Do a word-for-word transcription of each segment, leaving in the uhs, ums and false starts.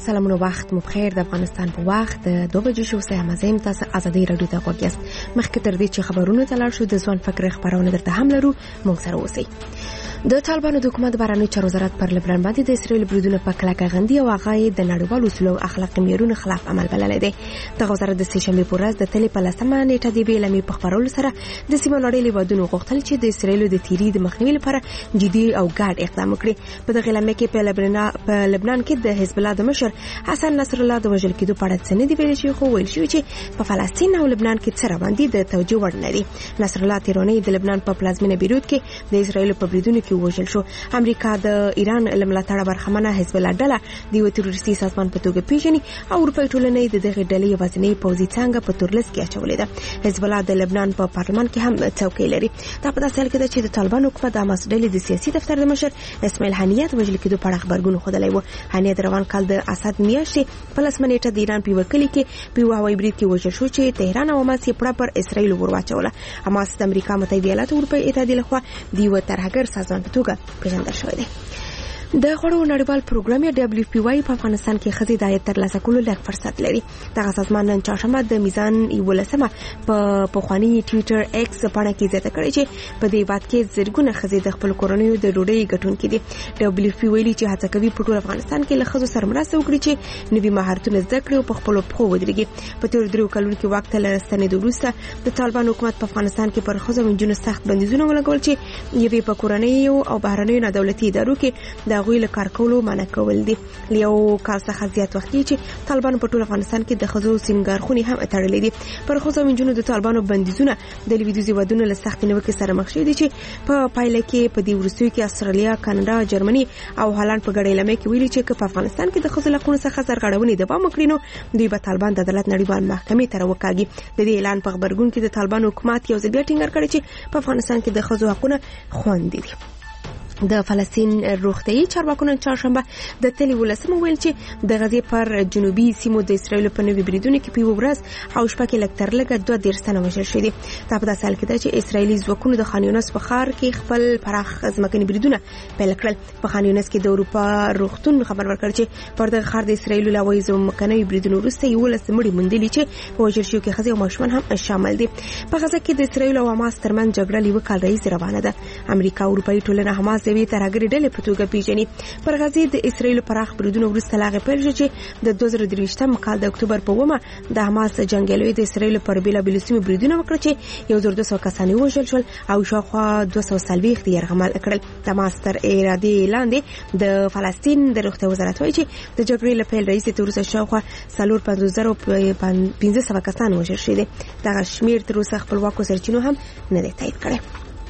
سلامونه وخت مو بخیر. د افغانستان په وخت د دوه بجې شو سه مزیم تاسو ازادي رادیو ته وګورئ. مخکې تر دې چې خبرونه تلل شو د ځوان فکر خبرونه درته هم لرو، موږ سره اوسئ. د طالبانو د حکومت بهرنی چارو وزارت پر لبنان باندې د اسرائیل بریدونه په کلکه غندي او هغه د نړیوالو اصولو اخلاقي معیارونو خلاف عمل بللی دی. دغه وزارت د سه شنبې په ورځ د تلې په لسمه نیټه د بیلمې په خبرولو سره د سیمه نړۍ هیوادونو غوښتل چې د اسرائیل د تیری د مخنیوي لپاره جدي او ګډ اقدام وکړي. په دغه لمه کې په لبنان په لبنان کې د حزب الله د مشر حسن نصر الله د وژل کېدو په اړه څه نه دی ویل شوی، خو ویل شوی چې په فلسطین او لبنان کې څه روان دي د توجه وړ نه دي. نصر الله تیرونی د لبنان په پلازمینه بیروت کې د اسرائیل په بریدونو کې وژل شو. امریکا د ایران لملاتړه برخمنه حزب الله ډله د یو تروریستي سازمان په توګه پیژني او اروپای ټولنې د دغه ډلې یوازینی پوځي څنګه په تورلس کې اچولې ده. حزب الله د لبنان په پارلمان کې هم څوکۍ لري. دا په داسې حال کې ده چې د طالبانو حکومت د حماس ډلې د سیاسي دفتر د مشر اسماعیل هنیه د وژل کېدو په اړه خبرګون خوندلی و. هنیه د روان کال د اسد میاشتې په لسمه نیټه د ایران په وکیل کې په هوایي برید کې وژل شو چې تهران او حماس یې پړه پر اسرائیل ورواچوله. حماس د امریکا متحده ایالاتو اروپای اتحادیې لخوا د یو ترهګر سازمان په توګه پیژندل شوی دی. د غړو نړیوال پروګرام یا دبليو پی واي په افغانستان کې خزي د عاید ترلاسه کولو لږ فرصت لري. دغه سازمان نن چهارشنبه د میزان یولسمه په پخوانی ټوئیټر ایکس باندې کې زیاته کړې چې په دې وخت کې زرګونه خزي د خپل کورنیو د ډوډۍ ګټونکي دي. دبليو پی ویلي چې هڅه کوي په ټول افغانستان کې له خزو سره مرسته وکړي چې نوي مهارتونه زده کړي او په خپل پخو ودرېږي. په تیر درو کلونو کې وخت له ستنې وروسته د طالبان حکومت په افغانستان کې پر خزو منځونو سخت بندیزونه ولګول چې یوې په کورنیو او بهرنیو نه دولتي ادارو کې د غوي له کار کولو منع کول دي. یو کال څخه زیات وخت چې طالبان په ټول افغانستان کې د خزو سینګارخونی هم تړلې دي. پر خزو منځونو د طالبانو بندیزونه د لویدیځي ودونو له سخت نیوکې سره مخ شوي دي چې په پایله کې په دې وروستیو کې استرالیا، کاناډا، جرمني او هالند په ګډه لمه کې ویلي چې په افغانستان کې د خزو لقونو څخه سرغړونې دوام وکړي نو دوی به طالبان د عدالت نړیوال محکمې ته راوکاږي. د دې اعلان په خبرګون کې د طالبان حکومت یو ځل بیا ټینګار کړی چې په افغانستان کې د خزو حقونه خوندي دي. د فلسطین روغتيایي چارواکو چهارشنبه د تلې ولسمه ویل چې د غزې پر جنوبي سیمو د اسرائیل په نوي بریدونو کې په ورځ او شپه کې لږ تر لږه دوه دېرش تنه وژل شوي دي. دا په داسې حال کې ده چې اسرائیلي ځواکونو د خان یونس په ښار کې خپل پراخ ځمکني بریدونه پیل کړل. په خان یونس کې د اروپا روغتون خبر ورکړ چې پر دغه ښار د اسرائیل له وایي ځمکني بریدونو وروسته یولس مړي موندلي چې په وژل شویو کې ښځې او ماشومان هم شامل دي. په غزه کې د اسرائیل او حماس ترمنځ جګړه یو کال راهیسې روانه ده. امریکا او اروپایي ټولنه حماس د ترهګرۍ ډلې په توګه پیژني. پر غزې د اسرائیل پراخ بریدونو وروسته لاغه پیل شو چې د دوه زره درویشتم کال د اکتوبر په اوومه د حماس جنگیالو د اسرائیل پر بیلابیلو سیمو بریدونه وکړ چې یو زر دوه سوه کسان وژل شول او شاوخوا دوه سوه څلوېښت یې یرغمل کړل. د حماس تر ارادې لاندې د فلسطین د روغتیا وزارت وایي چې د جګړې له پیل راهیسې تر اوسه شاوخوا څلور پنځوس زره پنځه سوه کسان وژل شوي دي. دغه شمېر تر اوسه خپلواکو سرچینو هم نه دی تایید کړی.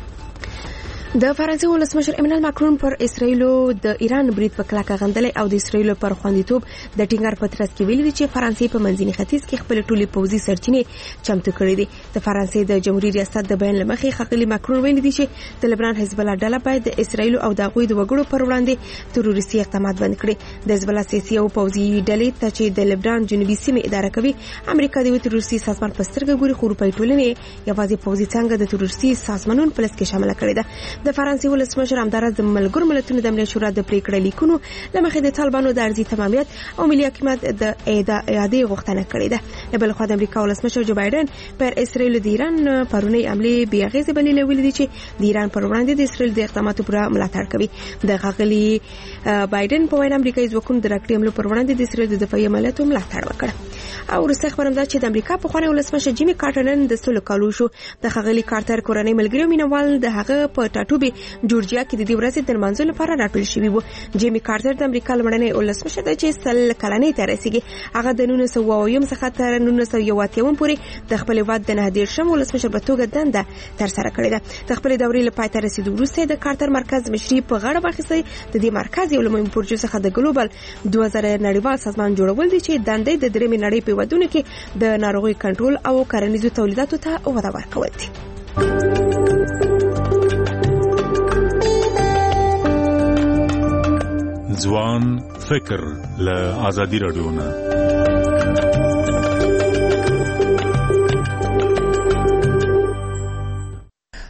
د فرانسې ولسمشر ایمانوئل ماکرون پر اسرائیل د ایران برید په کلکه غندلې او د اسرائیل پر خوندیتوب د ټینګار په ترڅ کې ویلي چې فرانسې په منځني ختیځ کې خپل ټولي پوځي سرچینې چمتو کړې دي. د فرانسې د جمهوریت ریاست د بیان لمخې ښاغلي ماکرون ویلي دي چې د لبنان حزب الله ډله باید د اسرائیل او د هغوی د وګړو پر وړاندې تروریستي اقدامات بند کړي. د حزب الله سیاسي او پوځي ډلې ته چې د لبنان جنوبي سیمې اداره کوي امریکا د یو تروریستي سازمان په سترګه ګوري، خو اروپایي ټولنې یوازې پوځي څنګه د تروریستي سازمانونو په لست کې شامل کړي ده. د فرانسې ولسمشر همدارس د ملګرو ملتونو د امنیت شورا د پریکړې لیکونو لمخې د طالبانو د ارضي تمامیت او ملي حاکمیت د اعادې غوښتنه کړې ده. بل خو د امریکا ولسمشر جو بایدن پر اسرائیل د ایران پرونی حمله بیا غیزه بللې ویل دي چې د ایران پر وړاندې د اسرائیل د اقداماتو پر ملاتړ کوي. د غاغلي بایدن په وینا امریکایي ځواکونو د راکټي حملو پر وړاندې د اسرائیل د دفاعي عملیاتو ملاتړ وکړ. او وروسته خبرم ده چې د امریکا په خوانی ولسمشر جیمی کارټر نن د سلو کالو شو. د غاغلي کارټر کورنۍ ملګری مینوال د هغه په ټاټوبي جورجیا کې د دې ورځې د منځو لپاره راټول شوی وو. جیمی کارټر د امریکا لمړنۍ ولسمشر دی چې سل کلنې ته رسیدي. هغه د نولس سوه اووه څخه تر نولس سوه یو اتیا پورې د خپل هېواد د نهه دېرشم ولسمشر په توګه دنده ترسره کړې ده. د خپل دورې له پای ته رسیدو وروسته د کارټر مرکز مشري په غاړه واخیسته. د دې مرکز یو له مهمو پروژو څخه د ګلوبل دوه زره نړیوال سازمان جوړول دي چې دندې د درېمې نړۍ په ودونو کې د ناروغي کنټرول او کرنیزو تولیداتو ته وده ورکول دي. ځوان فکر له آزادي رادیو نه.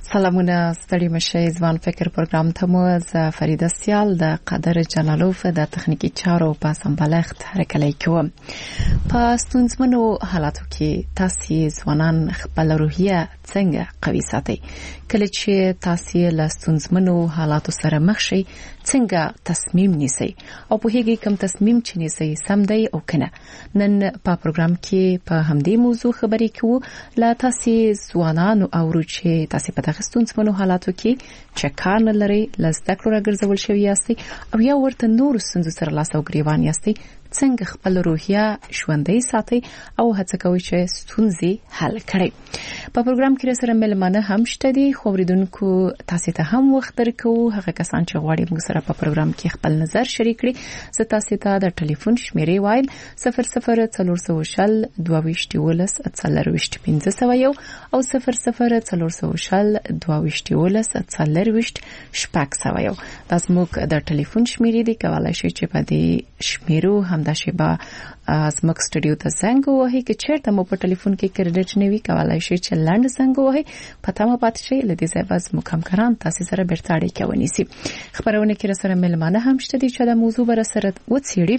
سلامونه ستړي مشه ځوان فکر پروګرام ته مو ز فریده سیال د قدر جلالوف د تخنیکی چارو په سمبالښت هرکلی کوم. په ستونزمنو حالاتو کې تاسو ځوانان خپل روحیه څنګه قوي ساتئ؟ کله چې تاسو له ستونزمنو حالاتو سره مخ شئ څنګه تصمیم نیسئ او په هغه کوم تصمیم چې نیسئ سم دی او کنه؟ نن په پروګرام کې په همدې موضوع خبرې کوو. لا تاسو ځوانان او روچې تاسو په ستونزمنو حالاتو کې چې کار نه لري لزده کړو راګرځول شوی یاستئ او یا ورته نور ستونزو سره لاس او ګریوان یاستئ، څنګه خپل روحیه ژوندۍ ساتئ او هڅه کوئ چې ستونزې حل کړئ؟ په پروګرام کې سره ملمانه هم شته دي، خو ورېدونکو تاسو ته هم وخت درکو. هغه کسان چې غواړي موږ سره په پروګرام کې خپل نظر شریک کړي زه تاسو ته د ټلیفون شمیرې وایم صفر صفر څلور سوه شل دوه ویشت یولس څلور ویشت پنځه سوه یو او صفر صفر څلور سوه شل دوه ویشت یولس څلور ویشت شپږ سوه یو. دا زموږ د ټلیفون شمیرې دي، کولای شئ چې په دې شمیرو همدا شیبه زموږ سټوډیو ته زنګ ووهئ. که چیرته مو په ټلیفون کې کریډټ نه وي کولای شئ چې لاند زنګ ووهئ. پته مو پاتې شي لدې ځای به زموږ همکاران تاسو سره بیرته اړیکه ونیسي. خبرونه کې سره ملمانه هم شته دي چې د موضوع بر سره وڅېړي.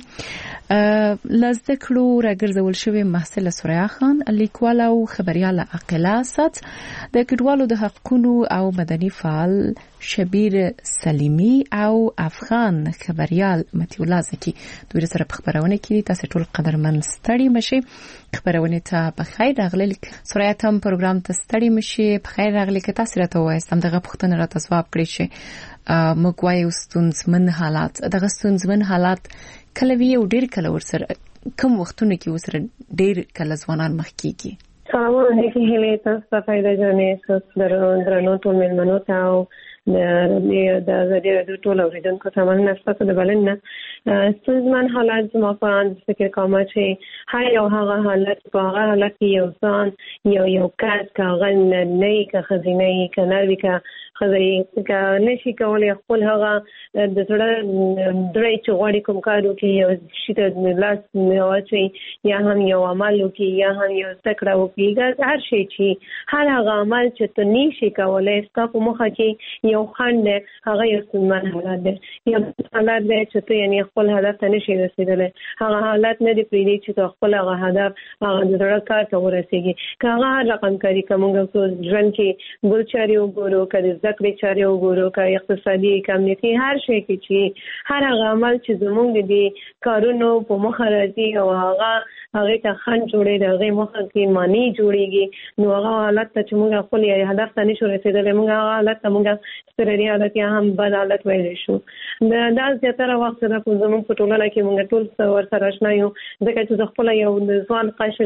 لزده کړو راګرځول شوی محصل سوریا خان لیکوال او خبريال عاقله سات د کډوالو د حقوقو او مدني فعال شبیر سلیمی او افغان خبريال متي الله زکی دوی سره په خبرونه کې تاسو ټول قدرمن ستړي مشي. خبرونه ته په خیر راغلی. سوریا تم پروګرام ته ستړي مشي په خیر راغلی. که تاسو راته وایستم دغه پوښتنه راته ځواب کړئ چې موږ وایو ستونزمن حالات، دغه ستونزمن حالات کله وی او ډیر کله ورسره کوم وختونه کې ورسره ډیر کله ځوانان مخ کیږي؟ سلام علیکم، هله تاسو ته فائدہ جنې سره درنو ټول ملمنو ته او د د د ټول اوریدونکو ته مننه ستاسو د بلنه. ستونزمن حالات زما په فکر کوم چې هر یو هغه حالت په هغه حالت کې یو ځان یو یو کار کاغل نه کې خزینه کې نروي کې خزینه کې نشي کولای خپل هغه د ټول درې چې غواړي کوم کارو کې یو شي ته لاس نیوي یا هم یو عمل وکي یا هم یو تکړه وکي هر شي چې هر هغه عمل چې ته نشي کولای ستاسو مخه کې یو خند هغه یو ستونزمن حالت دی. یو حالت دی چې ته یعنی خپل هدف ته نشي رسیدلی. هغه حالت نه دی پریدي چې ته خپل هغه هدف هغه د ډېر کار ته ورسیږي. که هغه هر رقم کاری کومه څه ژوند کې ګل چاري وګورو، کله ذکر چاري وګورو، که اقتصادي کمیټي هر شي کې چې هر هغه عمل چې زموږ دي کارونو په مخ راځي او هغه هغه ته خن جوړي د هغه مخ کې معنی جوړيږي نو هغه حالت ته چې موږ خپل هدف ته نشو رسیدلی موږ هغه حالت ته موږ ستري حالت یا هم بد حالت ویل شو. دا د زیاتره وخت سره په زموږ په ټولنه کې موږ ټول ور سره آشنا یو ځکه چې خپل یو ځوان قشر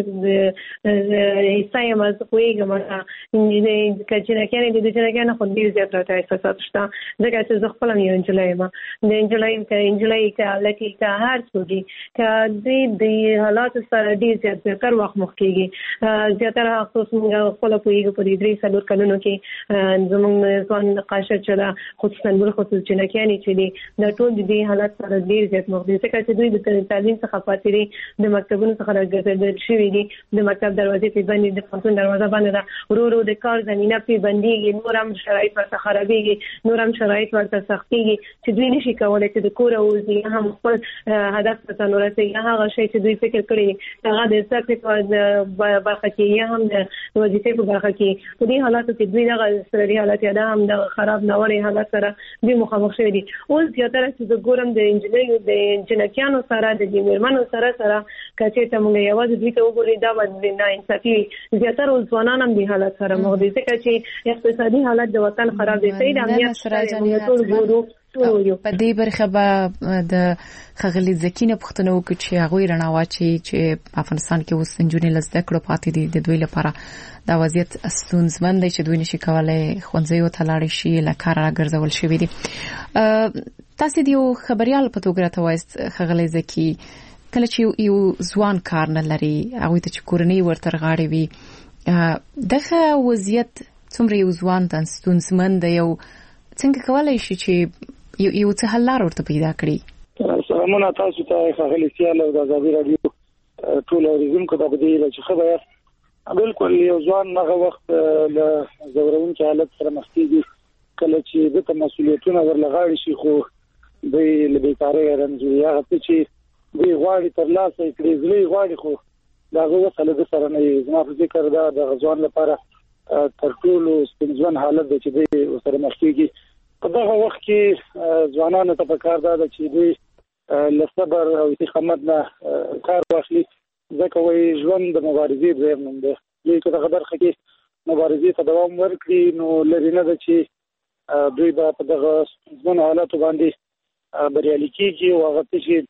د ایسای مزقوي ګمړه د کچنه کې د دې ځای نه خو دې زیات راته احساسات شته ځکه چې خپل یو انجلای ما د انجلای کې انجلای کې لکه کې هر څه دي چې د دې حالات سره دې زیات کار وخت مخ کېږي. زیاتره خصوص موږ خپل په یو په دې درې سلور کلونو کې زموږ ځوان قشر چې دا خصوصا بل خصوص چې نه کېنی چې د ټول دې حالت سره ډیر زیات مخدي ځکه چې دوی د تعلیم څخه پاتې د مکتبونو څخه راګرځېدل شوي دي. د مکتب دروازې په باندې د پښتون دروازه باندې دا ورو ورو د کار زمينه په باندې نور هم شرایط ورته خرابېږي، نور هم شرایط ورته سختېږي چې دوی نشي کولای چې د کور او ځي هم خپل هدف ته ورسېږي. هغه شی چې دوی فکر کړی هغه د سکت په برخه کې یا هم د وظیفې په برخه کې په دې حالاتو کې دوی دغه سري حالت یا هم د خراب نوړې حالت سره دوی مخامخ شوي دي. اوس زیاتره چې د ګورم د انجینریو د جنکیانو سره د دیمرمنو سره سره کچې ته موږ یوازې دوی ته وګورئ دا باندې نه انصافي زیاتره ځوانان هم د حالت سره مخ دي ځکه چې اقتصادي حالت د وطن خراب دی. سید امنیت سره ټول ګورو په دې برخه به د خغلی زکینه پښتنو کې چې هغه رڼا واچي چې افغانستان کې اوس انجونې لزده کړو پاتې دي د دوی لپاره دا وضعیت ستونزمن دی چې دوی نشي کولای خونځیو ته لاړ شي لکه راګرځول شوی دي. تاسو د یو خبريال په توګه راته وایست خغلی زکی کله چې یو ځوان کار نه لري هغه ته چې کورنۍ ورته غاړي وي دغه وضعیت څومره یو ځوان د ستونزمن دی یو څنګه کولای شي چې یو یو څه حل لار ورته پیدا کړی؟ سلامونه تاسو ته خغلی سیال او د ازادي رادیو ټول اوریدونکو ته د دې چې خبره بالکل یو ځوان هغه وخت له زورونکي حالت سره مخ کیږي کله چې د مسؤلیتونو ورلغاړي شي خو د لبیکارۍ رنځي هغه چې دوی غواړي تر لاسه کړي ځلې غواړي خو دا وسله د سره نه زما په فکر دا د غزوان لپاره تر ټولو ستونزمن حالت دی چې دوی سره مخ کیږي په دغه وخت کې ځوانانو ته پکار ده چې دوی له صبر او استقامت نه کار واخلي ځکه وایي ژوند د مبارزې ځای نه دی دوی که دغه برخه کې مبارزې ته دوام ورکړي نو لري نه ده چې دوی به په دغه ستونزمن حالاتو باندې بریالي کېږي او هغه څه چې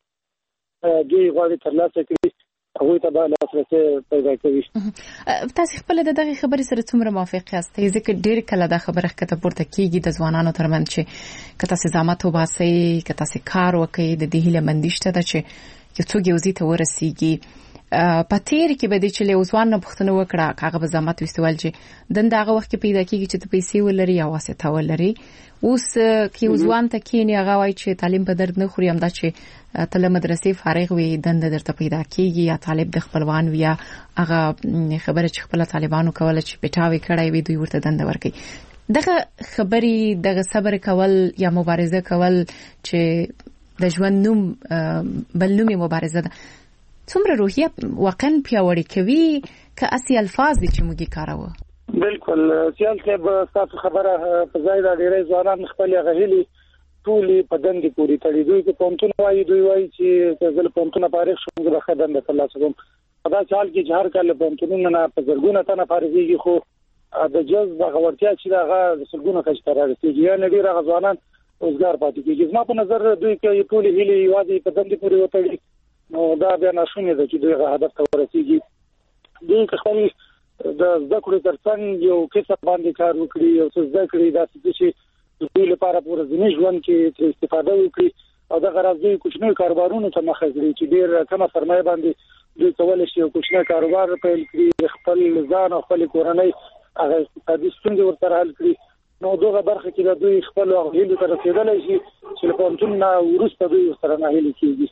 دوی غواړي ترلاسه کړي هغوی ته به لاسرسی پیدا کوي. تاسو خپل د دغه خبرې سره څومره موافق یاست؟ ځکه ډېر کله دا خبره ښکته پورته کېږي د ځوانانو ترمنځ چې که تاسو زحمت وباسئ که تاسو کار وکړئ د دې هیله مندي شته ده چې یو څوک یو ځای ته ورسیږي. په تیر کې به د چې له ځوان نه پوښتنه وکړه هغه به زحمت وستول چې دند هغه وخت کې پیدا کېږي چې د پیسې ولري او واسطه ولري. اوس کې ځوان ته کېنی هغه وایي چې تعلیم په درد نه خوري همدا چې تل مدرسې فارغ وي دند درته پیدا کېږي یا طالب د خپلوان وي یا هغه خبره چې خپل طالبانو کوله چې پټاوي کړای وي دوی ورته دند ورکړي. دغه خبرې دغه صبر کول یا مبارزه کول چې د ژوند نوم بل نومي مبارزه ده څومره روحیه واقعا پیاوړې کوي که اسی الفاظ دي چې موږ کاروو؟ بالکل سیال صاحب تاسو خبره په ځای دا ډیری ځوانان خپل غهلي ټولې په دندې پوری تړي دوی په پونتون وایي دوی وایي چې زل پونتونه فارغ شوم زه به خدمت ترلاسه کوم په دا حال کې جهر کله پونتونونه نه په زرګونه تنه فارغيږي خو د جذب غوړتیا چې هغه سلګونه کچ تر رسیدي یا نه ډیر غزوانان روزګار پاتې کیږي. زما په نظر دوی کې ټولې هلي وادي په دندې پوری وتړي نو دا بیا ناشونې ده چې دوی هدف ته ورسیږي. دوی خپل د زده کړې ترڅنګ یو کسب باندې کار وکړي او څه زده کړي دا چې دوی لپاره په ورځني ژوند کې استفاده وکړي او دا غرض دوی کوچني کاروبارونو ته مخه کړي چې ډېر کمه سرمایه باندې دوی کولای شي یو کوچنی کاروبار پیل کړي خپل ځان او خپل کورنۍ هغه اقتصادي ستونزې ورسره حل کړي. نو دغه برخه کې دوی خپل هیلو ته رسیدلای شي چې په پونتون وروسته دوی سره نه هلي کېږي.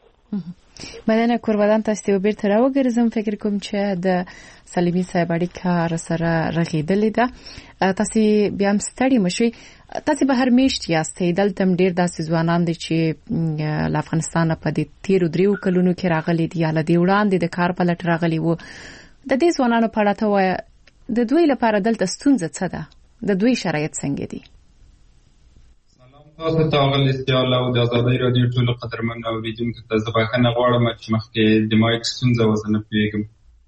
مننه کوربدان تاسو بیرته راوګرځم. فکر کوم چې د سلیمي صاحب اړیکه سره رغیدلې ده. تاسو بیا هم ستړي مشئ. تاسو به هر میشت یاستئ دلته ډیر داسې ځوانان دي چې له افغانستان په دې تیرو دریو کلونو کې راغلي دي یا له دې وړاندې د کار په لټ راغلي وو. د دې ځوانانو په اړه ته وایه د دوی لپاره دلته ستونزه څه ده؟ د دوی شرایط څنګه دي؟ تاسو ته غل استیال او د آزادۍ رادیو ټول قدرمن اوریدونکو ته زه بخښنه غواړم چې مخکې د مایک ستونزه وزنه پیګم.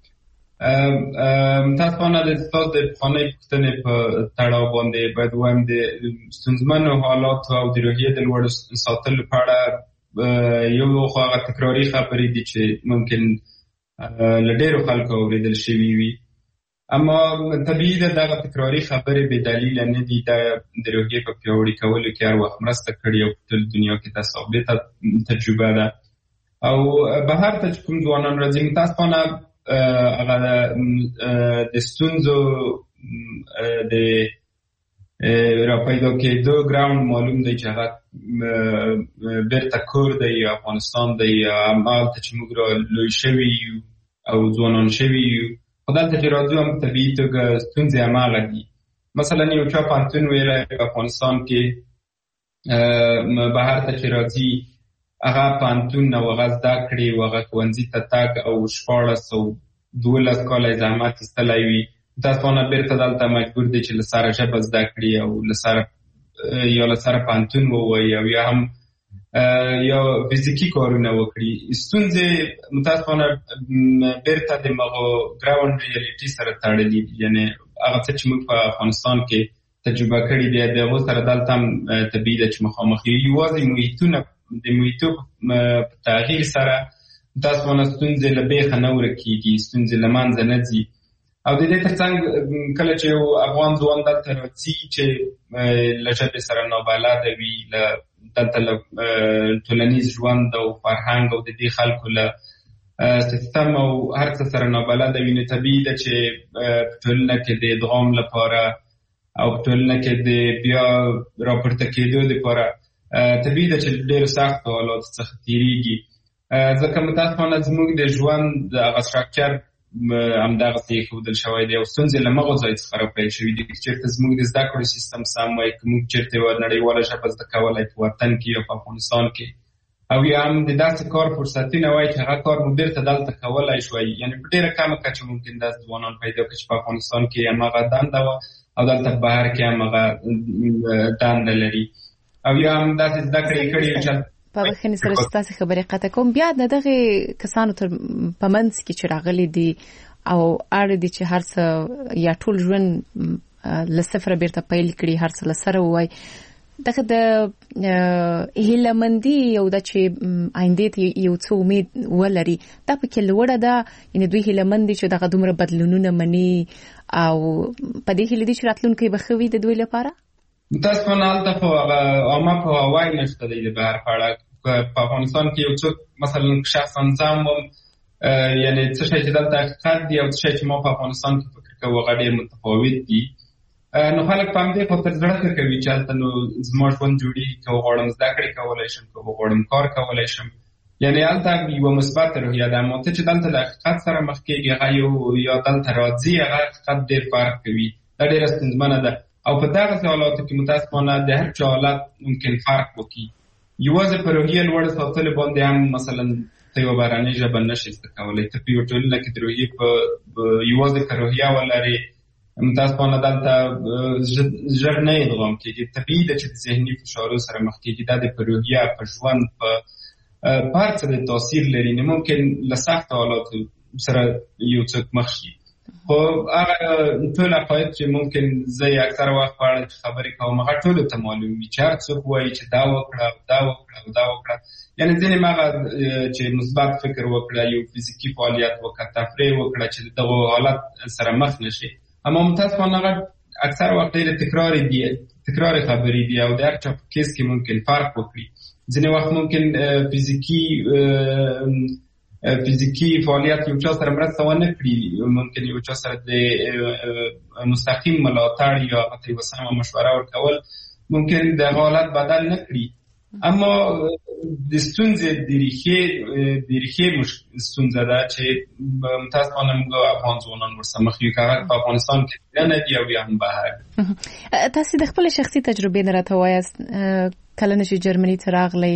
تاسو نه د تاسو د فني پښتنې په تړاو باندې باید وایم د ستونزمنو حالات او د روحیې د لوړ ساتلو لپاره یو خو هغه تکراری خبرې دي چې ممکن لډیرو خلکو اوریدل شوي وي اما طبیعي ده دغه تکراری خبرې به دلیل نه دي د روحیې په پیاوړي کولو کې هر وخت مرسته کړې او ټول دنیا کې دا ثابته تجربه ده او بهر ته کوم ځوانان راځي تاسو نه هغه د ستونزو د را پیدا کېدو ګراوند معلوم دی چې هغه بیرته کور دی افغانستان دی همالته چې موږ را لوی شوي او ځوانان شوي یو خو دلته چې راځو هم طبیعي توګه ستونزې هماغه دي. مثلا یو چا پوهنتون ویلی افغانستان کې بهر ته چې راځي هغه پوهنتون نه هغه زده کړې او هغه ښوونځي ته تګ او شپاړس او دولس کاله زحمت ایستلی وي متاسفانه بیرته دلته مجبور دی چې له سره ژبه زده کړي او له سره یا له سره پوهنتون ووایي او یا هم یا فزیکي کارونه وکړي. ستونزې متاسفانه بیرته د مغو ګراوند ریالیټي سره تړلي دي یعنی هغه څه چې موږ په افغانستان کې تجربه کړي دي د هغو سره دلته هم طبیعي ده چې مخامخ یو یوازې محیطونه د محیطو په تغییر سره متاسفانه ستونزې له بیخه نه ورکېږي ستونزې له منځه نه ځي او د دې ترڅنګ کله چې یو افغان ځوان دلته راځي چې له ژبې سره نابلده وي له دلته له ټولنیز ژوند او فرهنګ او د دې خلکو له سیستم او هر څه سره نابلده وي نو طبیعي ده چې په ټولنه کې د ادغام لپاره او په ټولنه کې د بیا راپورته کېدو لپاره طبیعي ده چې ډېر سخت حالات څخه تېرېږي ځکه متاسفانه زموږ د ژوند د هغه سټراکچر همدغسې ښودل شوی دی او ستونزې له مغو ځای څخه راپیل شوي دي. چېرته زموږ د زده کړو سیستم سم وای، که موږ چېرته یوه نړیواله ژبه زده کولی په وطن کې یا په افغانستان کې، او یا هم د داسې کار فرصتونه وای چې هغه کار مو بېرته دلته کولی شوی، یعنې په ډېره کمه کچه ممکن داسې ځوانان پیدا کړي چې په افغانستان کې همغه دنده وه او دلته په بهر کې همغه دنده لري، او یا هم داسې زده کړې کړي چې په بخښنې سره چې تاسې خبرې قطع کوم، بیا د دغې کسانو تر په منځ کې چې راغلي دي او اړ دي چې هر څه یا ټول ژوند له صفره بیرته پیل کړي، هر څه له سره ووایي، دغه د هیلهمندي یو ده چې آیندې ته یو څه امید ولري، دا پکې لوړه ده، یعنې دوی هیلهمند دي چې دغه دومره بدلونونه مني او په دې هیله دي چې راتلونکی به ښه وي د دوی لپاره. متاسفانه هلته خو هغه عامه پوهاوی نشته دی د بهر په اړه. په افغانستان کې یو څوک مثلا شخصا ځم وم، یعنې څه شی چې دلته حقیقت دی او څه شی چې ما په افغانستان کې فکر کوو هغه ډېر متفاوت دي. نو خلک په همدې خاطر زړه ښه کوي چې هلته نو زما ژوند جوړېږي، که وغواړم زده کړې کولی شم، که وغواړم کار کولی شم، یعنې هلته یوه مثبت روحیه ده. اما ته چې دلته له حقیقت سره مخ کېږي هغه یو یا دلته راځي هغه حقیقت ډېر فرق کوي، دا ډېره ستونزمنه ده. او په دغسې حالاتو کې متاسفانه د هر چا حالت ممکن فرق وکړي. یوازې په روحیه لوړه ساتلو باندې هم مثلا ته یوه بهرنۍ ژبه نشې زده کولی، ته په یوه ټولنه کې د روحیې په یوازې که روحیه ولرې متاسفانه دلته ژر نه ادغام کېږي. طبیعي ده چې د ذهني فشارو سره مخ کېږي، دا د په روحیه په ژوند په په هر څه د تاثیر لري، نه ممکن له سختو حالاتو سره یو څوک مخ شي. خو هغه ټول عقاید چې ممکن زه یې اکثره وخت په اړه چې خبرې کوم هغه ټولو ته معلوم وي چې هر څوک وایي چې دا وکړه او دا وکړه او دا وکړه، یعنې ځینې هغه چې مثبت فکر وکړه، یو فزیکي فعالیت وکړه، تفریح وکړه چې د دغو حالت سره مخ نشي. اما متاسفانه هغه اکثر وخت ډېرې تکراري دي تکراري خبرې دي او د هر چا په کیس کې ممکن فرق وکړي. ځینې وخت ممکن فزیکي فزیکي فعالیت یو چا سره مرسته ونه کړي، ممکن یو چا سره د مستقیم ملاتړ یا حتی یوه سمه مشوره ورکول ممکن د هغه حالت بدل نه کړي. اما د ستونزې د ریښې د ریښې ستونزه ده چې متاسفانه موږ افغان ځوانان ورسره مخ یو، که هغه په افغانستان کې نه دي او یا هم بهر. تاسې د خپلې شخصي تجربې نه راته وایاست، کله نه چې جرمني ته راغلی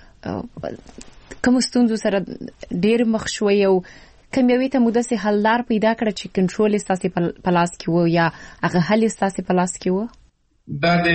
کومو ستونزو سره ډېر مخ شوی او کوم یوې ته مو داسې حل لار پیدا کړه چې کنټرول یې ستاسې په لاس کې و یا هغه حل یې ستاسې په لاس کې و؟ دا د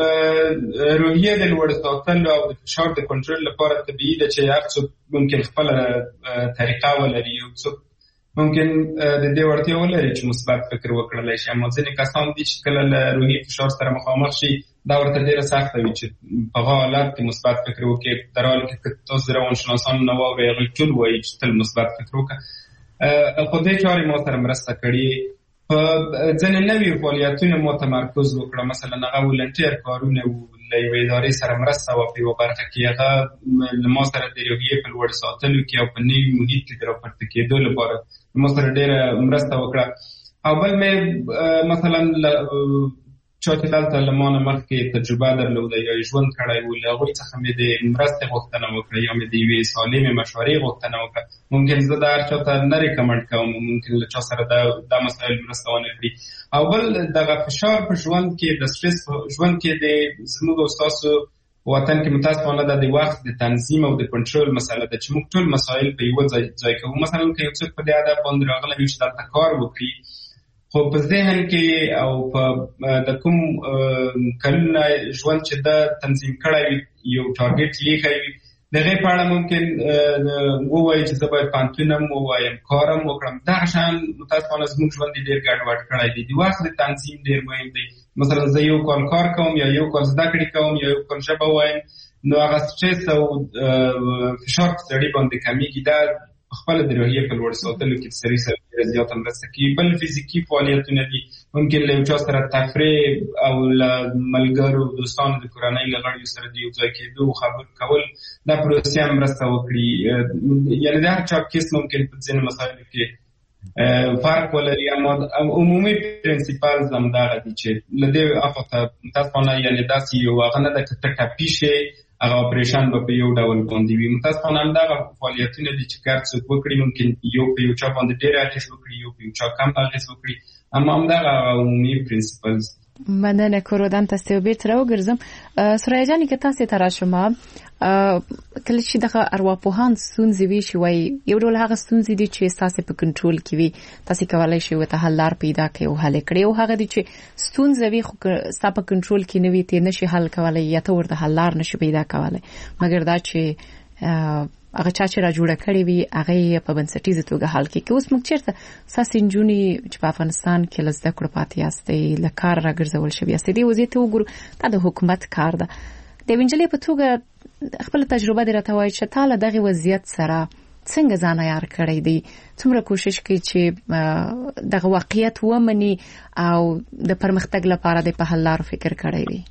روحیې د لوړ ساتلو او د فشار د کنټرول لپاره طبیعي ده چې هر څوک ممکن خپله طریقه ولري، یو څوک ممکن د دې وړتیا ولري چې مثبت فکر وکړلی شي. اما ځینې کسان دي چې کله له روحي فشار سره مخامخ شي دا ورته ډېره سخته وي چې په هغه حالت کې مثبت فکر وکړي، در حال کې که تاسو د روانشناسانو نه واورئ هغوی ټول وایي چې تل مثبت فکر وکړه. خو دې چارې ما سره مرسته کړې. په ځینې نوي فعالیتونه ما تمرکز وکړه، مثلا هغه ولنټیر کارونه وو، له یوې ادارې سره مرسته وه په یوه برخه کې، هغه له ما سره د روحیې په لوړ ساتلو کې او په نوي محیط کې د راپورته کېدو لپاره ما سره ډېره مرسته وکړه. او بل مې مثلا چا چې دلته له ما نه مخکې تجربه درلوده یا ژوند کړی و، له هغوی څخه مې د مرستې غوښتنه وکړه یا مې د یوې سالمې مشورې غوښتنه وکړه. ممکن زه دا هر چا ته نه ریکمنډ کوم، ممکن له چا سره دا مسایل مرسته ونه کړي. او بل دغه فشار په ژوند کې د سټرس په ژوند کې د زموږ او ستاسو وطن کې متاسفانه دا د وخت د تنظیم او د کنټرول مسله ده چې موږ ټول مسایل په یوه ځای کوو. مثلا که یو څوک په دې هدف باندې راغلی وي چې دلته کار وکړي، خو په ذهن کې او په د کوم کلونه ژوند چې دا تنظیم کړی وي یو ټارګټ لیکلی وي، د هغې په اړه ممکن ووایي چې زه باید پوهنتون هم ووایم، کار هم وکړم. دغه شیان متاسفانه زموږ ژوند یې ډېر ګډوډ کړی دی. د وخت د تنظیم ډېر مهم دی. مثلا زه یو کال کار کوم یا یو کال زده کړې کوم یا یو کال ژبه وایم، نو هغه سټرس او فشار په سړي باندې کمیږي. دا خپل د روحیې په لوړ ساتلو کې د سړي سره ډېره زیاته مرسته کوي. بل فزیکي فعالیتونه دي، ممکن له یو چا سره تفریح او له ملګرو دوستانو د کورنۍ له غړیو سره د یو ځای کېدو خبرې کول، دا پروسې هم مرسته وکړي. یعنې د هر چا کیس ممکن په ځینو مسایلو کې فرق ولري، اما عمومي پرنسپل همدغه دي چې له دې اخوا ته متاسفانه یعنې داسې یو هغه نه ده که ته ټپي شې هغه اپریشن به په یو ډول باندې وي. متاسفانه همدغه فعالیتونه دي چې کار څوک وکړي ممکن یو په یو چا باندې ډېر اغېز وکړي، یو په یو چا کم اغېز وکړي، اما همدغه عمومي پرنسپلز. مننه کورودان تاسو به تر وګرځم. سوریا جان که تاسو ته راشم کله چې دغه ارواپوهان ستونزې وي شي وای یو ډول هغه ستونزې دي چې تاسو په کنټرول کې وي، تاسو کولای شئ وته حل لار پیدا کړئ او حل کړئ، او هغه دي چې ستونزې وي خو تاسو په کنټرول کې نه وي ته نشي حل کولای یا ته ورته حل لار نشي پیدا کولای، مګر دا چې هغه چا چې را جوړه کړې وي هغه په بنسټیزه توګه حل کوي. اوس موږ چیرته ساسي نجونې چې په افغانستان کې لزده کړو پاتې یاستئ لکار راګرځول شوی یاستئ دی وزې ته وګورو دا د حکومت کار ده. د وینجلې په توګه خپل تجربه دې راته وایي چې تاله دغه وضعیت سره څنګه ځان عیار کړی دی، څومره کوشش کوي چې دغه واقعیت ومني او د پرمختګ لپاره د په حل لار فکر کړی دی؟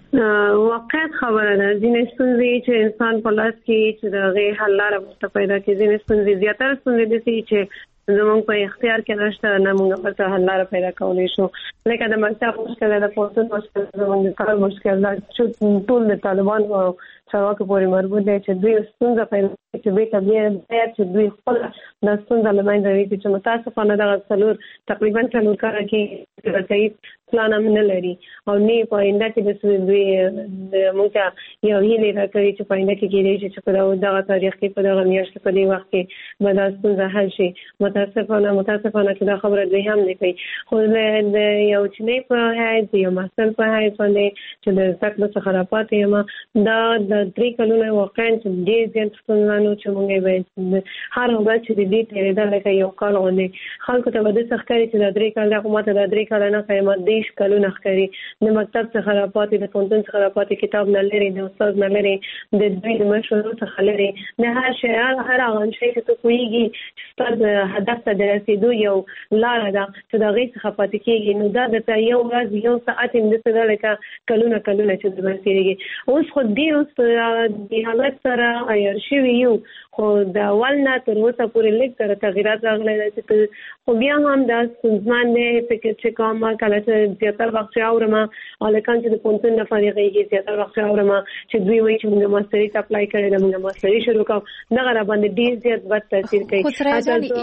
واقعیت خبره ده، ځینې ستونزې چې انسان په لاس کې چې دغه حل لار ورته پیدا کوي، ځینې ستونزې زیاتره ستونزې دي چې زموږ په اختیار کې نشته، نه موږ ورته حل لار پیدا کولی شو. لکه د مکتب مشکل ده، د پوهنتون مشکل ده، زموږ د کار مشکل ده، چې ټول د طالبان او چارواکو پورې مربوط دی چې دوی ستونزه پیدا کوي چې بیت باید چې دوی خپل د ستونزه له منځه وړي، چې متاسفانه دغه څلور تقریبا څلور کاله کې صحیح پلان هم نه لري او نه په آینده کې د دوی موږ ته یو هیله راکوي چې په آینده کې کېدای شي چې په دغه تاریخ کې په دغه میاشت په دې وخت کې به دا ستونزه حل شي. متاسفانه متاسفانه چې دا خبره دوی هم نه کوي. خو د یو چینی په حیث یو محصل په حیث باندې چې د زده کړو څخه راپاتې یم، دا د درې کلونه واقعا چې ډېر زیات ستونزمن و چې موږ یې باید هر ورځ چې د دې تېرېدل لکه یو کال غوندې خلکو ته به داسې ښکاري چې دا درې کاله دا خو ماته دا درې کاله نه ښایي، ما دېرش کلونه ښکاري. د مکتب څخه راپاتې، د پوهنتون څخه راپاتې، کتاب نه لرې، د استاد نه لرې، د دوی د مشورو څخه لرې، د هر شی هر هغه شی چې ته پوهېږي چې ستا د هدف ته د رسېدو یو لاره ده چې د هغې څخه پاتې کېږي، نو دا درته یو ورځ یو ساعت یې همداسې ده لکه کلونه کلونه چې درباندې تېرېږي. اوس خو دې اوس په دې حالت سره عیار شوي یو، خو د اول نه تر اوسه پورې لږ سره تغیرات راغلی دی، خو بیا هم دا ستونزمن دی. فکر چې کوم کله چې زیاتره وخت چې اورم هلکان چې د پوهنتون نه فارغېږي زیاتره وخت چې اورم چې دوی وایي چې موږ ماستري ته اپلای کړی ده، موږ ماستري شروع کوو، دغه راباندې ډېر زیات بد تاثیر کوي. خو سرایه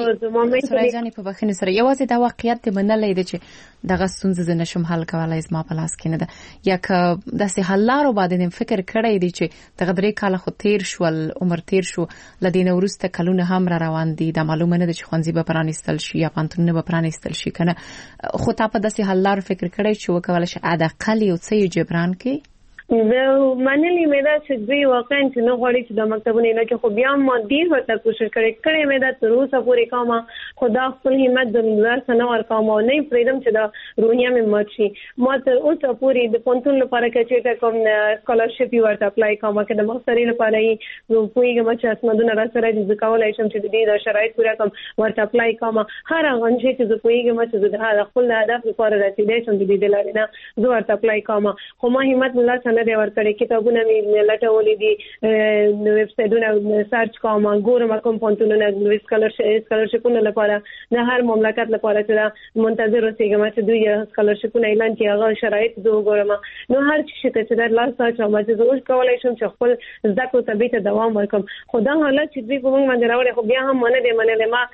جانې په بخښنې سره یوازې دا واقعیت دې منلی دی چې دغه ستونزه زه نشم حل کولی، زما په لاس کې نه ده، یا که داسې حل لارو باندې فکر کړی دی چې دغه درې کاله خو تېر شول، عمر تېر شو، له دې نه وروسته کلونه هم را روان دي، دا معلومه نه ده چې ښوونځي به پرانیستل شي یا پوهنتونونه به پرانیستل شي که نه، خو تا په داسې حل لارو فکر کړی چې وکولی شي حداقل یو څه یې جبران کړي؟ زه منلې مې ده چې دوی واقعا چې نه غواړي چې د مکتبونو علاقې، خو بیا ما ډېر ورته کوشش کړی کړی مې ده تر اوسه پورې کوم، خو دا خپل همت د ځان نه ورکوم او نه یې پرېږدم چې دا روحیه مې مات شي. ما تر اوسه پورې د پوهنتون لپاره که چېرته کوم سکالرشپ یې ورته اپلای کوم، که د ماسترۍ لپاره یې پوهېږم چې اسنادونه را سره دي، زه کولی شم چې د دې دا شرایط پوره کړم ورته اپلای کوم. هر هغه شی چې زه پوهېږم چې زه د خپل هدف لپاره رسېدی شم د دې د لارې نه زه ورته اپلای کوم، خو ما همت له لاسه نه دی ورکړی. کتابونه مې لټولې دي، ویب سایټونه سرچ کوم، ګورم کوم پوهنتونونه سکالرشپونه لپاره د هر مملکت لپاره چې دا منتظر اوسېږم چې دوی سکالرشپونه اعلان کړي، هغه شرایط زه وګورم. نو هر څه ته چې دا لاس اچوم چې زه اوس کولی شم چې خپل زده کړو ته بېرته دوام ورکړم. خو دا حالت چې دوی په موږ باندې راوړی، خو بیا هم ما نه دی منلی. ما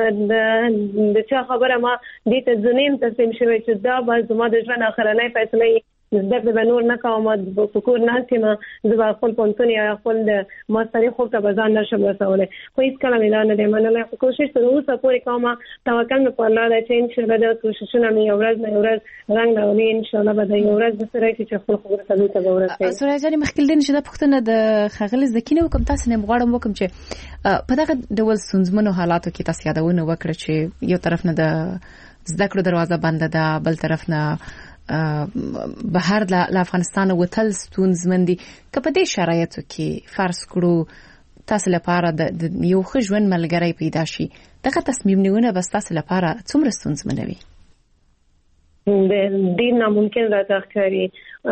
د چا خبره ما دې ته زه نه یم تسلیم شوی چې دا به زما د ژوند اخرنۍ فیصله وي، زده کړې به نور نه کوم، په کور ناست یم، زه به خپل پوهنتون یا خپل د ماسترۍ خوب ته به ځان نشم رسولی. خو هېڅکله مې دا نه دی منلی، خو کوشش تر اوسه پورې کوم، توکل مې په الله دی چې انشاءالله دا کوششونه مې یو ورځ نه یو ورځ رنګ راولي، انشاءالله به د یو ورځ داسې راشي چې خپل خبرو ته دوی ته به ورسوي. سوریا جانې مخکې له دې نه چې دا پوښتنه د ښاغلي زکي نه وکړم، تاسې نه غواړم وکړم چې په دغه ډول ستونزمنو حالاتو کې تاسې یادونه وکړه چې یو طرف نه د زده کړو دروازه بنده ده، بل طرف نه بهر له افغانستان وتل ستونزمن دي. که په دې شرایطو کې فرض کړو تاسو لپاره د یو ښه ژوند ملګری پیدا شي، دغه تصمیم نیونه به تاسو لپاره څومره ستونزمنه وي؟ ډیر ناممکن راته ښکاري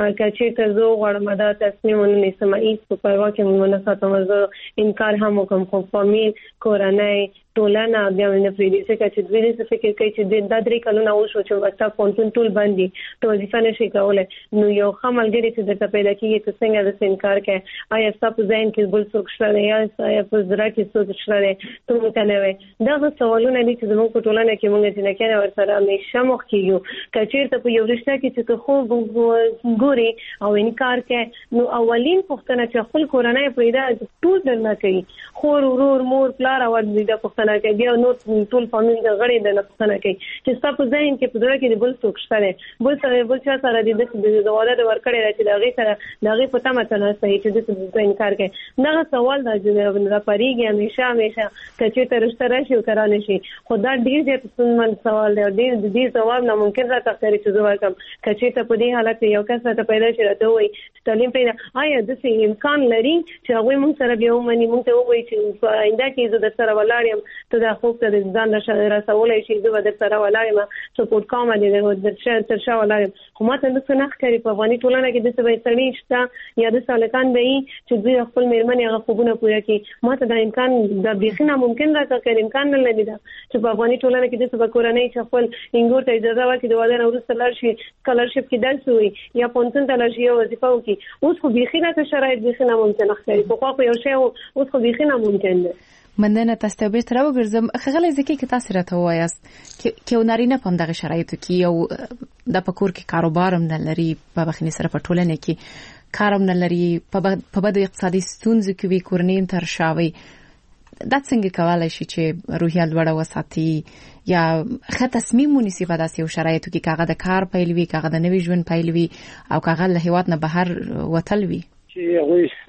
چې ته زه غواړم دا تصمیم ونیسم هیڅ په پروا کې مونږ نه ساتم زه انکار هم وکم خو فامیل کورنۍ ټولنه بیا نه پریدي چې دوی دې فکر کوي چې دا درې کلونه وشو چې واسطه پونتون ټول باندې ټول ځفه نشي کولای نو یو خملګری چې د پیدا کیږي ته څنګه د انکار کوي آیا تاسو ځین کې بل څوک شته یا آیا په زړه کې څوک شته ته متنوي دا سوالونه دي چې زموږ په ټولنه کې موږ چې نه کنه ورسره همیشه مخ کیږو کچیر ته په یو رشته کې چې ته خو ګوري او انکار کوي نو اولین پوښتنه چې خپل کورنۍ پیدا ټول درنه کوي خور ورور مور پلار او د پوښتنه کوي بیا نو ټول فامیل د غړي د پوښتنه کوي چې تاسو ځین کې په دغه کې بل څوک شته بل سره بل چا سره د د واده د ورکړې راځي دغه سره دغه پته مته نه صحیح چې د انکار کوي دا سوال د د پریږي همیشه همیشه چې ته رشتہ راشي او کرانه شي خدا ډیر دې څومره سوال دی ډیر دې جواب نه ممکن راته کوي چې زه کوم چې ته په دې حالت یو کس ته پیدا شي راته وي تعلیم پیدا آیا د څه امکان لري چې هغه موږ سره بیا ومني موږ ته وایي چې آینده کې زه د سره ولاړم ته دا خو ته ځان نشه رسولای شي زه د سره ولاړم سپورټ کوم دي د تر شا ولاړم خو ماته د څه نه ښکاري په افغاني ټولنه کې د څه به سړی شته یا د سالکان دی چې دوی خپل میرمن هغه خوبونه پوره کړي ماته دا امکان د بيخنه ممکن راځي چې امکان نه لري دا چې په افغاني ټولنه کې د څه کورنۍ چې خپل انګور ته اجازه ورکړي د واده وروسته لاړ شي سکالرشپ کې درس وي یا پونتن ته لاړ شي او وظیفه وکړي اوس خو بيخنه ته شرایط بيخنه ممکن ښکاري خو خو یو شی اوس خو بيخنه ممکن دی مننه تاسو ته به تر وګرځم خغل ځکه کې تاسو راته وایاست چې یو نارینه په دغه شرایطو کې یو د پکور کې کاروبار هم نه لري په بخنی سره په ټولنه کې کارم نه لري په بده اقتصادي ستونزې کې وي کورنۍ تر شاوي دا څنګه کولای شي چې روحیه لوړه وساتي یا ښه تصمیم ونیسي په داسې یو شرایطو کې کاغه د کار پیلوي کاغه د نوي ژوند پیلوي او کاغه له هیواد نه بهر وتل وي چې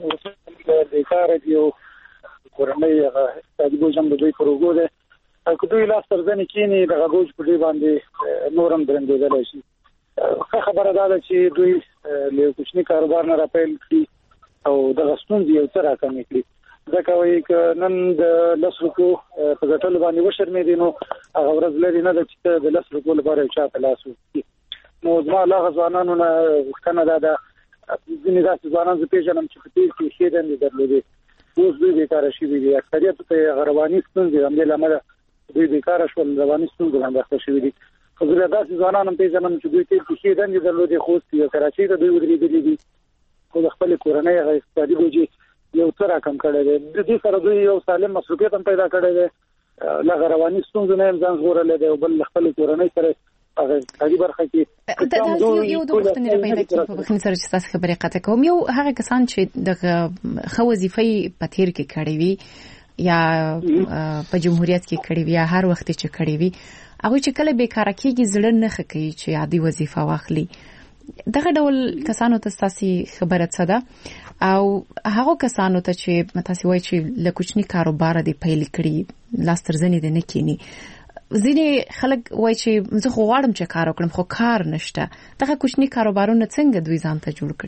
هغه د کار دی کورنۍ هغه د بوجم د دوی پروګو ده او کله لاس ترځنه کینی د غوج په دی باندې نورم درندېدل شي خبره دا ده چې دوی له کوچني کاروبار نه راپیل کړي او د غستون دی یو تر راکمې کړي دا کوي ک نن د لسرکو په ځټل باندې وشرمې دي نو هغه ورځ لري نه چې د لسرکو لپاره چا تلاسو نو ځما لا غزوانانو نه وختنه دا د ځینې داسې ځوانان چې پیژنم چې په تیر کې شیدل دي درلودي اوس دوی بیکاره شي دي اکثریت ته غروانی ستونزې هم د لامل دوی بیکاره شول رواني ستونزې هم راځي شي دي خو زه داسې ځوانان هم پیژنم چې دوی تیر کې شیدل دي درلودي خو چې کراچۍ ته دوی ودرېدلي دي خو د خپل کورنۍ غو اقتصادي بوجي یو تر کم کړی دی د دې سره دوی یو سالم مصروفیت هم پیدا کړی دی لا غروانی ستونزې نه هم ځان زغورل دي او بل خپل کورنۍ سره هغه هغه برخه کې دا یو د وختونو پیدا کې په بخښنې سره چې تاسو خبرې قطع کوم یو هغه کسان چې د خو وظیفې په تیر کې کړې وي یا په جمهوریت کې کړې وي یا هر وخت چې کړې وي هغه چې کله بیکاره کېږي زړه نه خکې چې عادي وظیفه واخلي دغه ډول کسانو ته تاسو خبره څه ده او هغه کسانو ته چې تاسو وایي چې له کوچني کاروبار دی پیل کړي لاس ترځنې دي نه کینی ځینې خلک وایي چې زه خو غواړم چې کار وکړم خو کار نشته دغه کوچني کاروبارونه څنګه دوی ځان ته جوړ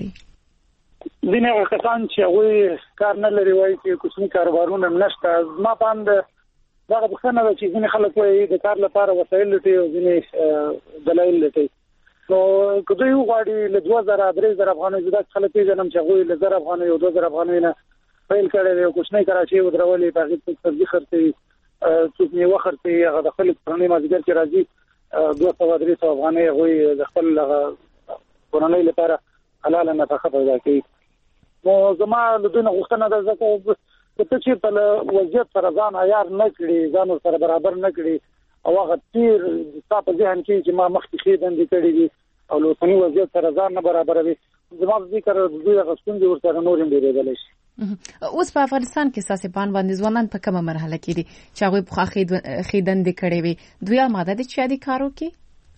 کړي ځینې کسان چې هغه کار نه لري وایي چې کوچني کاروبارونه نشته ما باندې دا غوښتنه ده چې ځینې خلک وایي د کار لپاره وسایل لټي او ځینې دلایل لټي نو کله یو غاړي له دوه زره درې زره افغانۍ زده خلک پیژنم چې هغه له زره افغانۍ او دوه زره افغانۍ نه فیل کړي او کوچني کراچۍ ودرولې په هغه څه خرڅي څوک یې وخت یې هغه د خپل قانوني مازیګر کې راځي دوه سوه درې سوه افغانۍ هغه د خپل قانوني لپاره حلال نه تخفیف پیدا کوي نو زما له دې غوښتنه ده چې ته چې په وضعیت سره ځان عیار نه کړي ځان سره برابر نه کړي او هغه تیر تاسو ځین کې چې ما مخکې خېدن دي کړی دي او له پنی وضعیت سره ځان نه برابروي زما ذکر دوی غوښتنه دي ورته نور هم ډیرېدل شي اوس په افغانستان کې ساسي پان باندې ځوانان په کومه مرحله کې دي چې هغه په خېدن دي کړي وي دوی ماده دي چې دي کارو کې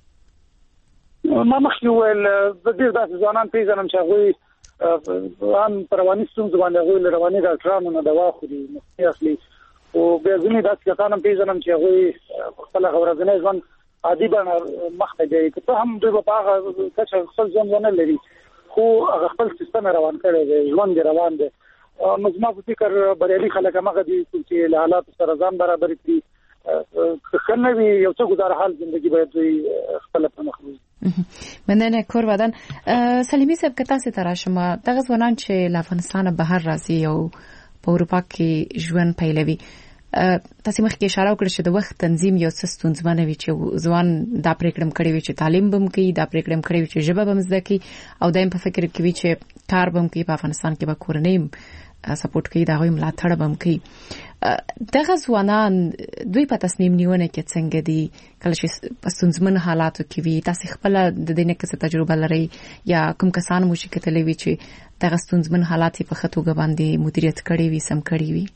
ما مخکې ول د دې داسې ځوانان پیژنم چې هغه ان پرواني ستونزې باندې هغه رواني ډاکټرانو نه دوا خوري مخکې اخلي او بیا ځینې داسې کسان پیژنم چې هغه خپل ورځنی ژوند عادي باندې مخته دی که هم دوی په هغه کچه خپل ژوند نه لري خو هغه خپل سیستم روان کړی دی ژوند روان دی نو زما په فکر بریالي خلک هغه دي چې له حالات سره ځان برابر کړي خنوي یو څه گزار حال زندگی باید دوی خپل په مخ وي. مننه کور ودان. سلیمی صاحب که تاسو ته راشم دغه ځوانان چې له افغانستانه بهر راځي او په اروپا کې ژوند پیلوي، تاسو مخکې اشاره وکړه چې د وخت تنظیم یو څه ستونزمن وي چې ځوان دا پریکړه کړې وي چې تعلیم بم کوي، دا پریکړه کړې وي چې ژبه بم زده کوي او دایم په فکر کې وي چې کار بم کوي، په افغانستان کې به کورنۍ سپورټ کوي، دا غوي ملاتړ بم کوي. دغه ځوانان دوی په تصمیم نیونه کې څنګه دي کله چې په ستونزمن حالاتو کې وي؟ تاسو خپل د دې نه څه تجربه لرئ یا کوم کسان مو چې کتلې وي چې دغه ستونزمن حالات په خطوګه باندې مدیریت کړي وي، سم کړي وي؟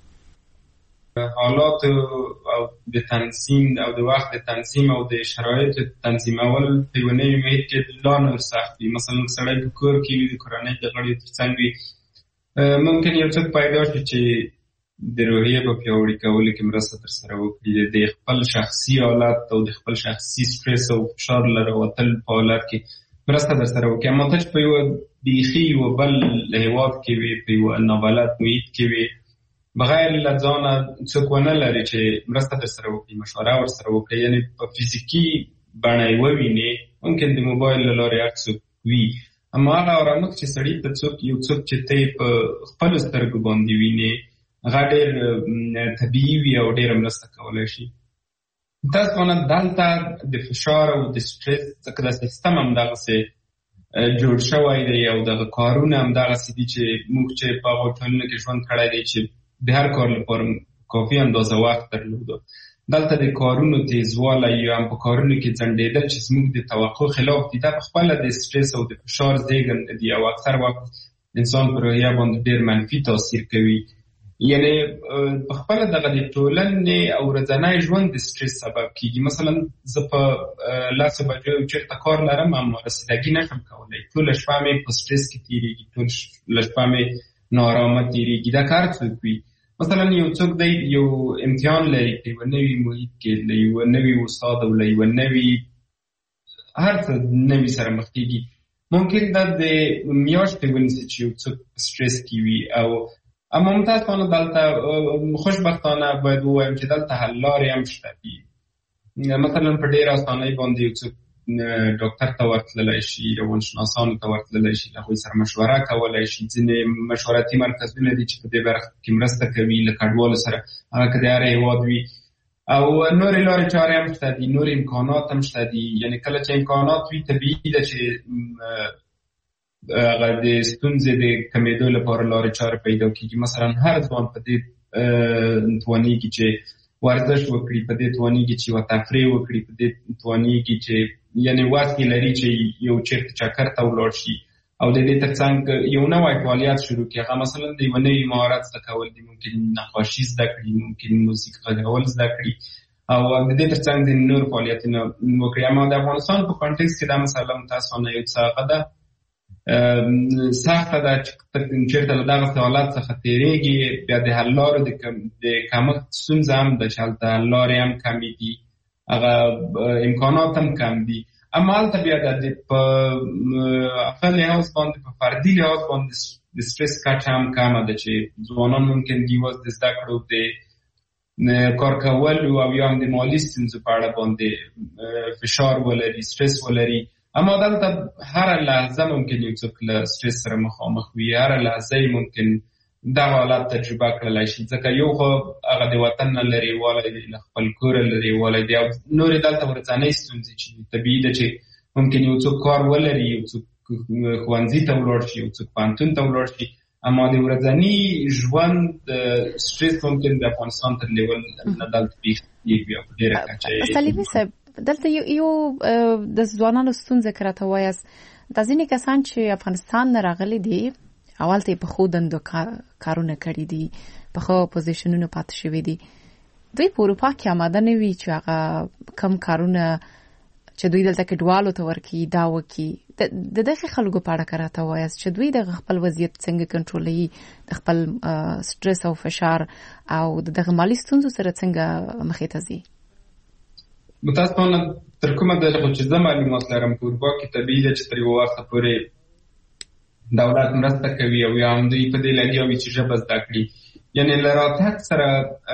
حالات او د تنظیم او د وخت د تنظیم او د شرایط تنظیمول په یو نوي محیط کې لا نور سخت وي. مثلا سړی په کور کې وي، د کورنۍ د غړو ترڅنګ وي، ممکن یو څوک پیدا شي چې د روحیې په پیاوړي کولو کې مرسته ترسره وکړي، د خپل شخصي حالت او د خپل شخصي سټرس او فشار له راوتل په حالت کې مرسته ترسره وکړي. اما ته چې په یو بیخي یو بل هېواد کې وي، په یو نابلد محیط کې وي، بغیر له ځانه څوک ونه لري چې مرسته ترسره وکړي، مشوره ورسره وکړي، یعنې په فزیکي بڼه یې وویني. ممکن د موبایل له لارې هر څوک وي، اما هغه ارامښت چې سړي ته څوک یو څوک چې ته یې په خپلو سترګو باندې وینې هغه ډېر طبیعي وي او ډېره مرسته کولی شي. تاسو نه دلته د فشار او د سټرس څخه د سیستم همدغسې جوړ شوی دی او دغه کارونه همدغسې دي چې موږ چې په هغو ټولنو کې ژوند کړی دی چې د هر کار لپاره کافي اندازه وخت درلوده. دلته د کارونو تیزوالی یا هم په کارونو کې ځنډېدل چې زموږ د توقع خلاف دي، دا پخپله د سټرس او د فشار زېږنده دي او اکثر وخت انسان په روحیه باندې ډېر منفي تاثیر کوي. یعنې پخپله دغه د ټولنې او ورځنی ژوند د سټرس سبب کېږي. مثلا زه په لسو بجو چېرته کار لرم اما رسیدګي نشم کولی، ټوله شپه مې په سټرس کې تېرېږي، ټوله شپه مې ناارامه تېرېږي. دا کار څوک وي؟ مثلا یو څوک دی یو امتحان لري په یوه نوي محیط کې، له یوه نوي استاد او له یوه نوي هر څه نوي سره مخ کېږي. ممکن دا د میاشتې ونیسي چې یو څوک سټرس کې وي. او اما متاسفانه دلته خوشبختانه باید ووایم چې دلته حل لارې هم شته دي. مثلا په ډېره اسانۍ باندې یو څوک ډاکټر ته ورتللی شي، روانشناسانو ته ورتللی شي، له هغوی سره مشوره کولی شي. ځینې مشورتي مرکزونه دي چې په دې برخه کې مرسته کوي له کډوالو سره، هغه که د هر هېواد وي. او نورې لارې چارې هم شته دي، نور امکانات هم شته دي. یعنې کله چې امکانات وي طبیعي ده چې هغه د ستونزې د کمېدو لپاره لارې چارې پیدا کېږي. مثلا هر ځوان په دې توانېږي چې ورزش وکړي، په دې توانېږي چې یوه تفریح وکړي، په دې توانېږي چې یعنې وخت یې لري چې یو چېرته چکر ته ولاړ شي او د دې ترڅنګ یو نوی فعالیت شروع کړي. هغه مثلا د یوه نوي مهارت زده کول دي، ممکن نقاشي زده کړي، ممکن موسیقي غږول زده کړي او د دې ترڅنګ د نور فعالیتونه وکړي. اما د افغانستان په کانټکس کې دا مسله متاسفانه یو څه هغه ده سخته ده چې چېرته له دغه حالت څخه تېرېږي، بیا د حل لارو د کمښت ستونزه هم ده چې هلته حل لارې هم کمې دي، هغه امکانات هم کم دي. اما هلته بیا د په خپل لحاظ باندې په فردي لحاظ باندې د سټرس کچه هم کمه ده چې ځوانان ممکن د یوازې د زده کړو د کار کولو او یا هم د مالي ستونزو په اړه باندې فشار ولري، سټرس ولري. اما دلته هر لحظه ممکن یو څوک له سټرس سره مخامخ وي، هر لحظه یې ممکن دغه حالت تجربه کړلی شي. ځکه یو خو هغه د وطن نه لرې والی دی، له خپل کوره لرې والی دی، او نورې دلته ورځنۍ ستونزې چې طبیعي ده چې ممکن یو څوک کار ولري، یو څوک ښوونځي ته ولاړ شي، یو څوک پوهنتون ته ولاړ شي. اما د ورځني ژوند سټرس ممکن د افغانستان تر لیول نه دلته پیښ کېږي او په ډېره کچه یې. سلیمي صاحب، دلته یو د ځوانانو ستونزه که راته وایاست، دا ځینې کسان چې افغانستان نه راغلي دي اول ته په خو دندو کارونه کړي دي، په خو پوزیشنونو پاتې شوي دي، دوی په اروپا کې آماده نه وي چې هغه کم کارونه چې دوی دلته کډوالو ته ورکړي دا وکړي. د دغه خلکو په اړه که راته وایاست چې دوی دغه خپل وضعیت څنګه کنټرولوي، د خپل سټرس او فشار او دغه مالي ستونزو سره څنګه مخې ته ځي؟ متاسفانه تر کومه درجه چې زه معلومات لرم په اروپا کې طبیعي ده چې تر یوه وخته پورې دولت مرسته کوي او یا هم دوی په دې لګیا وي چې ژبه زده کړي. یعنی لراتک سره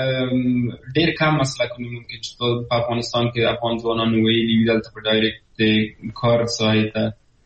ډیر کم مسلکونه ممکن چې په افغانستان کې افغان ځوانان ویلي دلته په ډایرکټ کار ساحې ته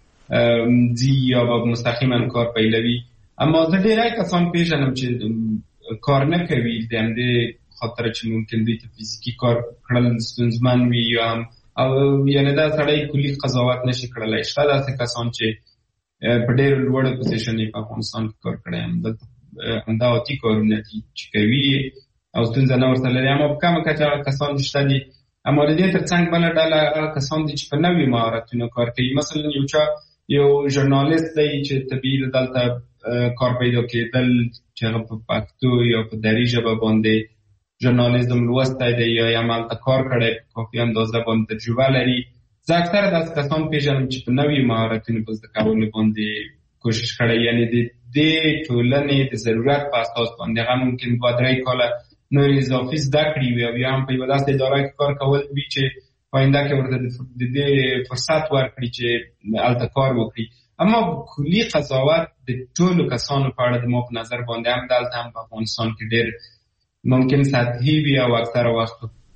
ځي یا به مستقیما کار پیلوي. اما زه ډیری کسان پیژنم چې کار نه کوي د همدې خاطر چې ممکن دوی ته فزیکي کار کړل ستونزمن وي یا هم او یعنې دا سړی کلي قضاوت نشي کړلی. شته داسې کسان چې په ډېر لوړه پوزیشن یې په افغانستان کې کار کړی هم دلته همدا عادي کارونه دي چې کوي او ستونزه نه ورته لري. اما په کمه کچه هغه کسان شته دي. اما د دې تر څنګ بله ډله هغه کسان دي چې په نوي مهارتونو کار کوي. مثلا یو چا یو ژورنالیست دی چې طبیعي دلته کار پیدا کېدل چې هغه په پښتو یا په دري ژبه باندې ژورنالیزم لوستی دی یا یې همالته کار کړی په کافي اندازه باندې تجربه لري. زه اکثره داسې کسان پیژنم چې په نوي مهارتونو په زده کولو باندې کوشش کړی، یعنې د دې ټولنې د ضرورت په اساس باندې هغه ممکن دوه درې کاله نور اضافي زده کړي وي او یا هم په یوه داسې اداره کې کار کول وي چې په آینده کې ورته د دې فرصت ورکړي چې هلته کار وکړي. اما کلي قضاوت د ټولو کسانو په اړه د ما په نظر باندې هم دلته هم په افغانستان کې ډېر ممکن سطحي وي او اکثره وخت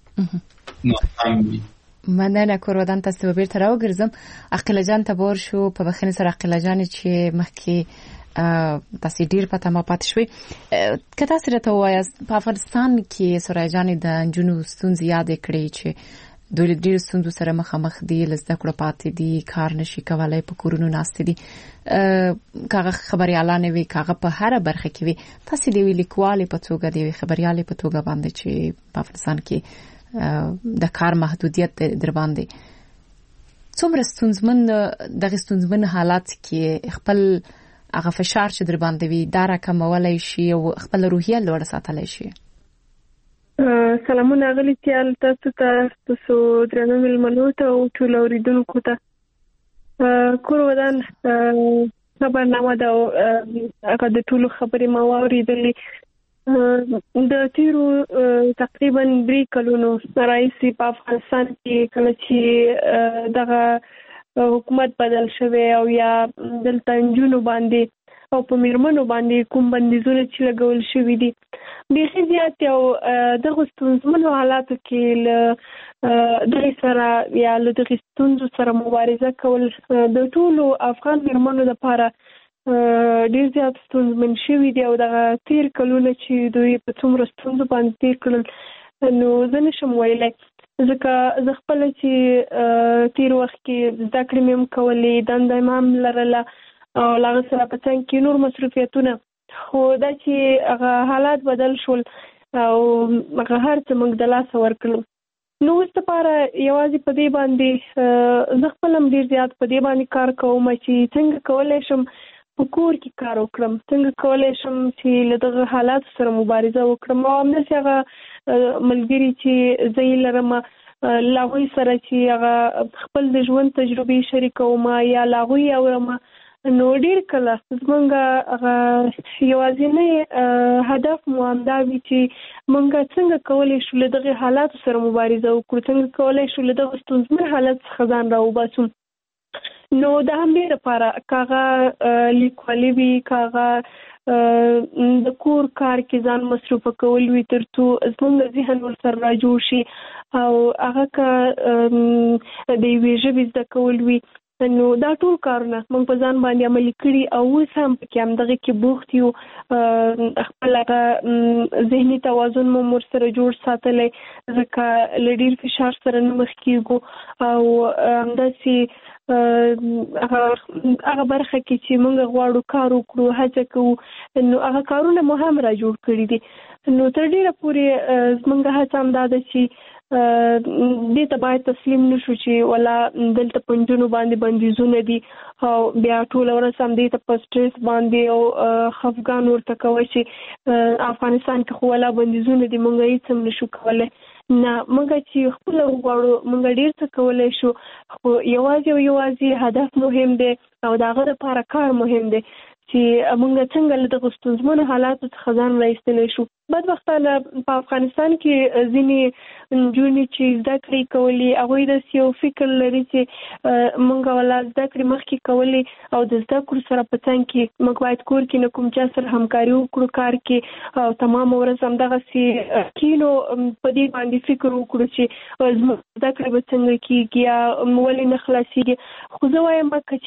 ناسم وي. مننه کور ودان تاسو به بیرته راوګرځم. عقیله جان ته بور شو په بخښنې سره عقیله جان چې مخکې تاسو ډیر پته ما پات شوي. که تاسو راته وایاست په افغانستان کې سورای جان د نجونو ستونزې یاد کړې چې دوی له ډېرو ستونزو سره مخامخ دي، له زده کړو پاتې دي، کار نشي کولی، په کورونو ناستې دي، که هغه خبریالانې وي که هغه په هره برخه کې وي. تاسې د یوې لیکوالې په توګه د یوې خبریالې په توګه باندې چې په افغانستان کې د کار محدودیت در باندې څومره ستونزمن دغه ستونزمن حالات کې خپل هغه فشار چې در باندې وي دا راکمولی شي او خپل روحیه لوړه ساتلی شي؟ سلامونه اغلی تیال تاسو ته، تاسو درنو مېلمنو ته او ټولو اورېدونکو ته. کور ودان خبرنامه ده او هغه د ټولو خبرې ما واورېدلې. د تیرو تقریبا درې کلونو راهیسې په افغانستان کې کله چې دغه حکومت بدل شوی او یا دلته نجونو باندې او په میرمنو باندې کوم بندیزونه چې لګول شوي دي بیخي زیات او دغه ستونزمنو حالاتو کې له دغې سره یا له دغې ستونزو سره مبارزه کول د ټولو افغان میرمنو لپاره ډېر زیات ستونزمن شوي دي او دغه تېر کلونه چې دوی په څومره ستونزو باندې تېر کړل نو زه نشم ویلی، ځکه زه خپله چې تېر وخت کې زده کړې مې هم کولې، دنده مې هم لرله او له هغه سره په څنګ کې نور مصروفیتونه، خو دا چې هغه حالات بدل شول او هغه هر څه موږ د لاسه ورکړل. نو اوس دپاره یوازې په دې باندې زه خپل هم ډېر زیات په دې باندې کار کوم چې څنګه کولی شم په کور کې کار وکړم، څنګه کولی شم چې له دغه حالاتو سره مبارزه وکړم او همداسې هغه ملګري چې زه یې لرم له هغوی سره چې هغه خپل د ژوند تجربې شریکوم یا له هغوی اورم. نو ډېر کله زمونږ هغه یوازینی هدف مو همدا وي چې مونږ څنګه کولی شو له دغې حالاتو سره مبارزه وکړو، څنګه کولی شو له دغه ستونزمن حالت څخه ځان راوباسو. نو د همدې لپاره که هغه لیکوالي وي، که هغه د کور کار کې ځان مصروفه کول وي تر څو زموږ ذهن ورسره را جوړ شي او هغه که د یوې ژبې زده کول وي نو دا ټول کارونه موږ په ځان باندې عملي کړي او اوس هم پکې همدغه کې بوخت یو. خپل هغه ذهني توازن مو ورسره جوړ ساتلی ځکه له ډېر فشار سره نه مخ کېږو او همداسې هغه برخه کې چې موږ غواړو کار وکړو هڅه کوو نو هغه کارونه مو هم را جوړ کړي دي. نو تر ډېره پورې زموږ هڅه همدا ده چې دې ته باید تسلیم نشو چې ولا دلته په نجونو باندې بندیزونه دي او بیا ټوله ورځ همدې ته په سټرس باندې او خفګان ورته کوی چې افغانستان کې خو ولا بندیزونه دي موږ هېڅ هم نشو کولی. نه، موږ چې خپله وغواړو موږ ډېر څه کولی شو، خو یوازې او یوازې هدف مهم دی او د هغه دپاره کار مهم دی چې موږ څنګه له دغه ستونزمنو حالاتو څخه ځان راایستلی شو. بدبختانه په افغانستان کې ځینې نجونې چې زده کړې کولې هغوی داسې یو فکر لري چې موږ ولا زده کړې مخکې کولې او د زده کړو سره په څنګ کې موږ باید کور کې نه کوم چا سره همکاري وکړو کار کې او تمام ورځ همدغسې کینو په دې باندې فکر وکړو چې زموږ زده کړې به څنګه کېږي یا ولې نه خلاصېږي. خو زه وایم که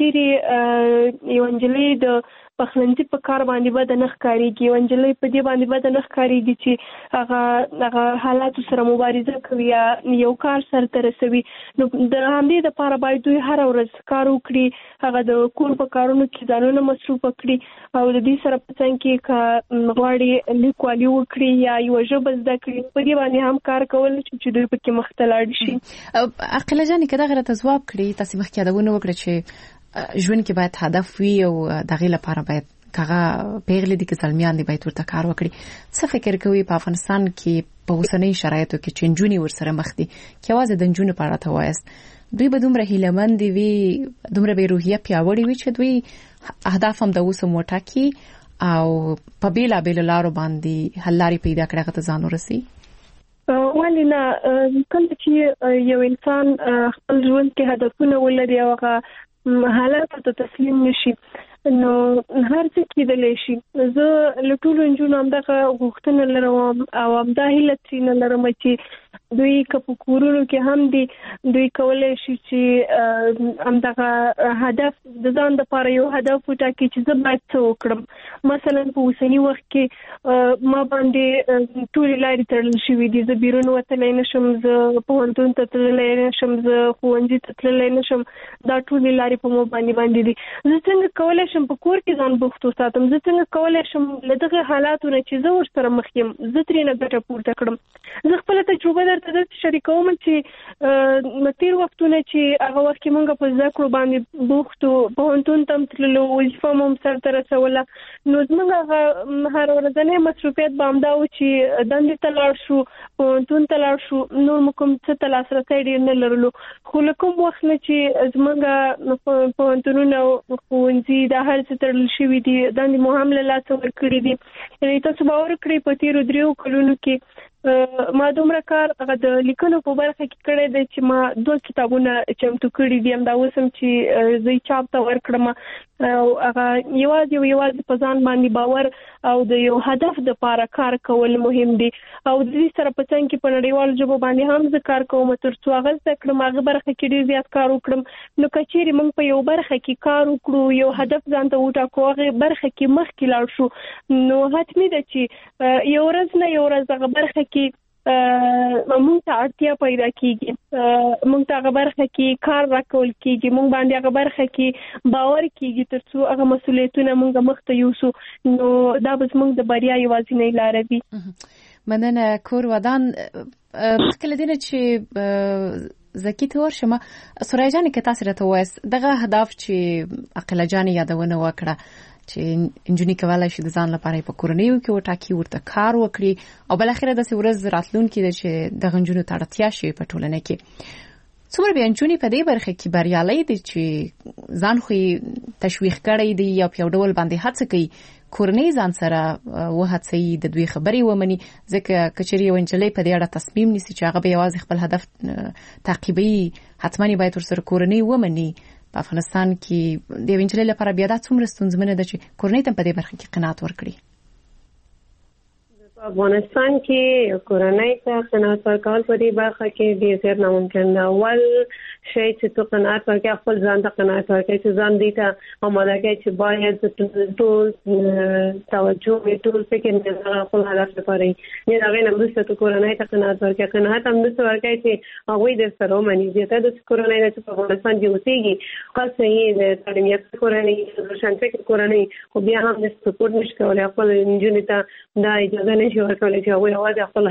چیرې یوه نجلۍ د پخلنځي په کار باندې به د نه ښکارېږي، یوه نجلۍ په دې باندې به د نه ښکارېږي چې هغه هغه حالاتو سره مبارزه کوي یا یو کار سرته رسوي. نو د همدې دپاره باید دوی هره ورځ کار وکړي، هغه د کور په کارونو کې ځانونه مصروفه کړي او د دې سره په څنګ کې که غواړي لیکوالي وکړي یا یوه ژبه زده کړي په دې باندې هم کار کولی شي چې دوی پکې مخته لاړ شي. عقیله جانې که دغه راته ځواب کړي، تاسې مخکې یادونه وکړه چې ژوند کې باید هدف وي او دغې لپاره باید کاغه پیغلې دي که زلمیان دي باید ورته کار وکړي. څه فکر کوي په افغانستان کې په اوسنۍ شرایطو کې چې نجونې ورسره مخ دي، که یوازې د نجونو په اړه ته وایاست، دوی به دومره هیلهمندې وي، دومره بې روحیه پیاوړې وي چې دوی اهداف هم د اوسه وټاکي او په بېلابېلو لارو باندې حل لارې پیدا کړي هغه ته ځان ورسوي؟ ولې نه، کله چې یو انسان خپل ژوند کې هدفونه ولري او هغه حالاتو ته تسلیم نشي نو هر څه کېدلی شي. زه له ټولو نجونو همدغه غوښتنه لرم او همدا هیله ترېنه لرم چې دوی که په کورونو کې هم دي دوی کولی شي چې همدغه هدف د ځان دپاره یو هدف وټاکي چې زه باید څه وکړم. مثلا په اوسني وخت کې ما باندې ټولې لارې تړل شوي دي، زه بیرون وتلی نه شم، زه پوهنتون ته تللی نه شم، زه ښوونځي ته تللی نه شم، دا ټولې لارې په مو باندې باندې دي. زه څنګه کولی شم په کور کې ځان بوخت وساتم؟ زه څنګه کولی شم له دغه حالاتو نه چې زه ورسره مخ یم زه ترېنه ګټه پورته کړم؟ زه خپله تجربه درته داسې شریکوم چې تېر وختونه چې هغه وخت کې موږ په زده کړو باندې بوخت وو، پوهنتون ته هم تللو، وظیفه مو هم سرته رسوله، نو زموږ هغه هر ورځنی مصروفیت به همدا و چې دندې ته لاړ شو، پوهنتون ته لاړ شو، نور مو کوم څه ته لاسرسی ډېر نه لرلو. خو له کوم وخت نه چې زموږ پوهنتونونه او ښوونځي دا هر څه تړل شوي دي، دندې مو هم له لاسه ورکړي دي. یعنې تاسو باور کړئ په تېرو دریو کلونو کې ما دومره کار هغه د لیکنو په برخه کې کړی دی چې ما دوه کتابونه چمتو کړي دي، همدا اوس هم چې زه یې چاپ ته ورکړم او هغه یوازې او یوازې په ځان باندې باور او د یو هدف دپاره کار کول مهم دي. او د دې سره په څنګ کې په نړیوالو ژبو باندې هم زه کار کوم تر څو هغه زده کړم، هغه برخه کې ډېر زیات کار وکړم. نو که چیرې موږ په یو برخه کې کار وکړو، یو هدف ځان ته وټاکو، هغې برخه کې مخکې لاړ شو، نو حتمي ده چې یو ورځ نه یو ورځ هغه برخه کې موږ ته اړتیا پیدا کېږي، موږ ته هغه برخه کې کار راکول کېږي، موږ باندې هغه برخه کې باور کېږي تر څو هغه مسؤلیتونه موږ مخ ته یوسو، نو دا به زموږ د بریا یوازینۍ لاره وي. مننه. کور ودان مخکې له دې نه چې زکی ته ورشم، سوریا جانې که تاسې راته ووایاست دغه هدف چې عقیله جانې یادونه وکړه چې نجونې کولی شي د ځان لپاره په کورنیو کې وټاکي، ورته کار وکړي او بالاخره داسې ورځ راتلونکې ده چې دغه نجونو ته اړتیا شي په ټولنه کې. څومره بیا نجونې په دې برخه کې بریالۍ دي چې ځان خو یې تشویق کړی دی یا په یو ډول باندې هڅه کوي کورنۍ ځان سره وهڅوي، د دوی خبرې ومني، ځکه که چېرې یوه نجلۍ په دې اړه تصمیم نیسي چې هغه به یوازې خپل هدف تعقیبوي، حتما یې باید ورسره کورنۍ ومني. په افغانستان کې د یوې نجلۍ لپاره بیا دا څومره ستونزمنه ده چې کورنۍ ته په دې برخه کې قناعت ورکړي؟ په افغانستان کې کورنۍ ته قناعت ورکول په دې برخه کې ډېر زیات ناممکن ده. اول شی چې تو قناعت ورکړې، خپل ځان ته قناعت ورکړې چې ځان دې ته آماده کړې چې باید ټول توجه مې ټول فکر مې خپل هدف لپاره وي. نه هغې نه وروسته تو کورنۍ ته قناعت ورکړې، قناعت همداسې ورکړې چې هغوی در سره ومني. زیاته داسې کورنۍ ده چې په افغانستان کې اوسېږي، خاصه یې د تعلیم یافته کورنۍ، روشنفکر کورنۍ، خو بیا هم د سپورټ نشي کولی، خپل نجونې ته دا اجازه نه نشي ورکولای چې هغه یوازې خپل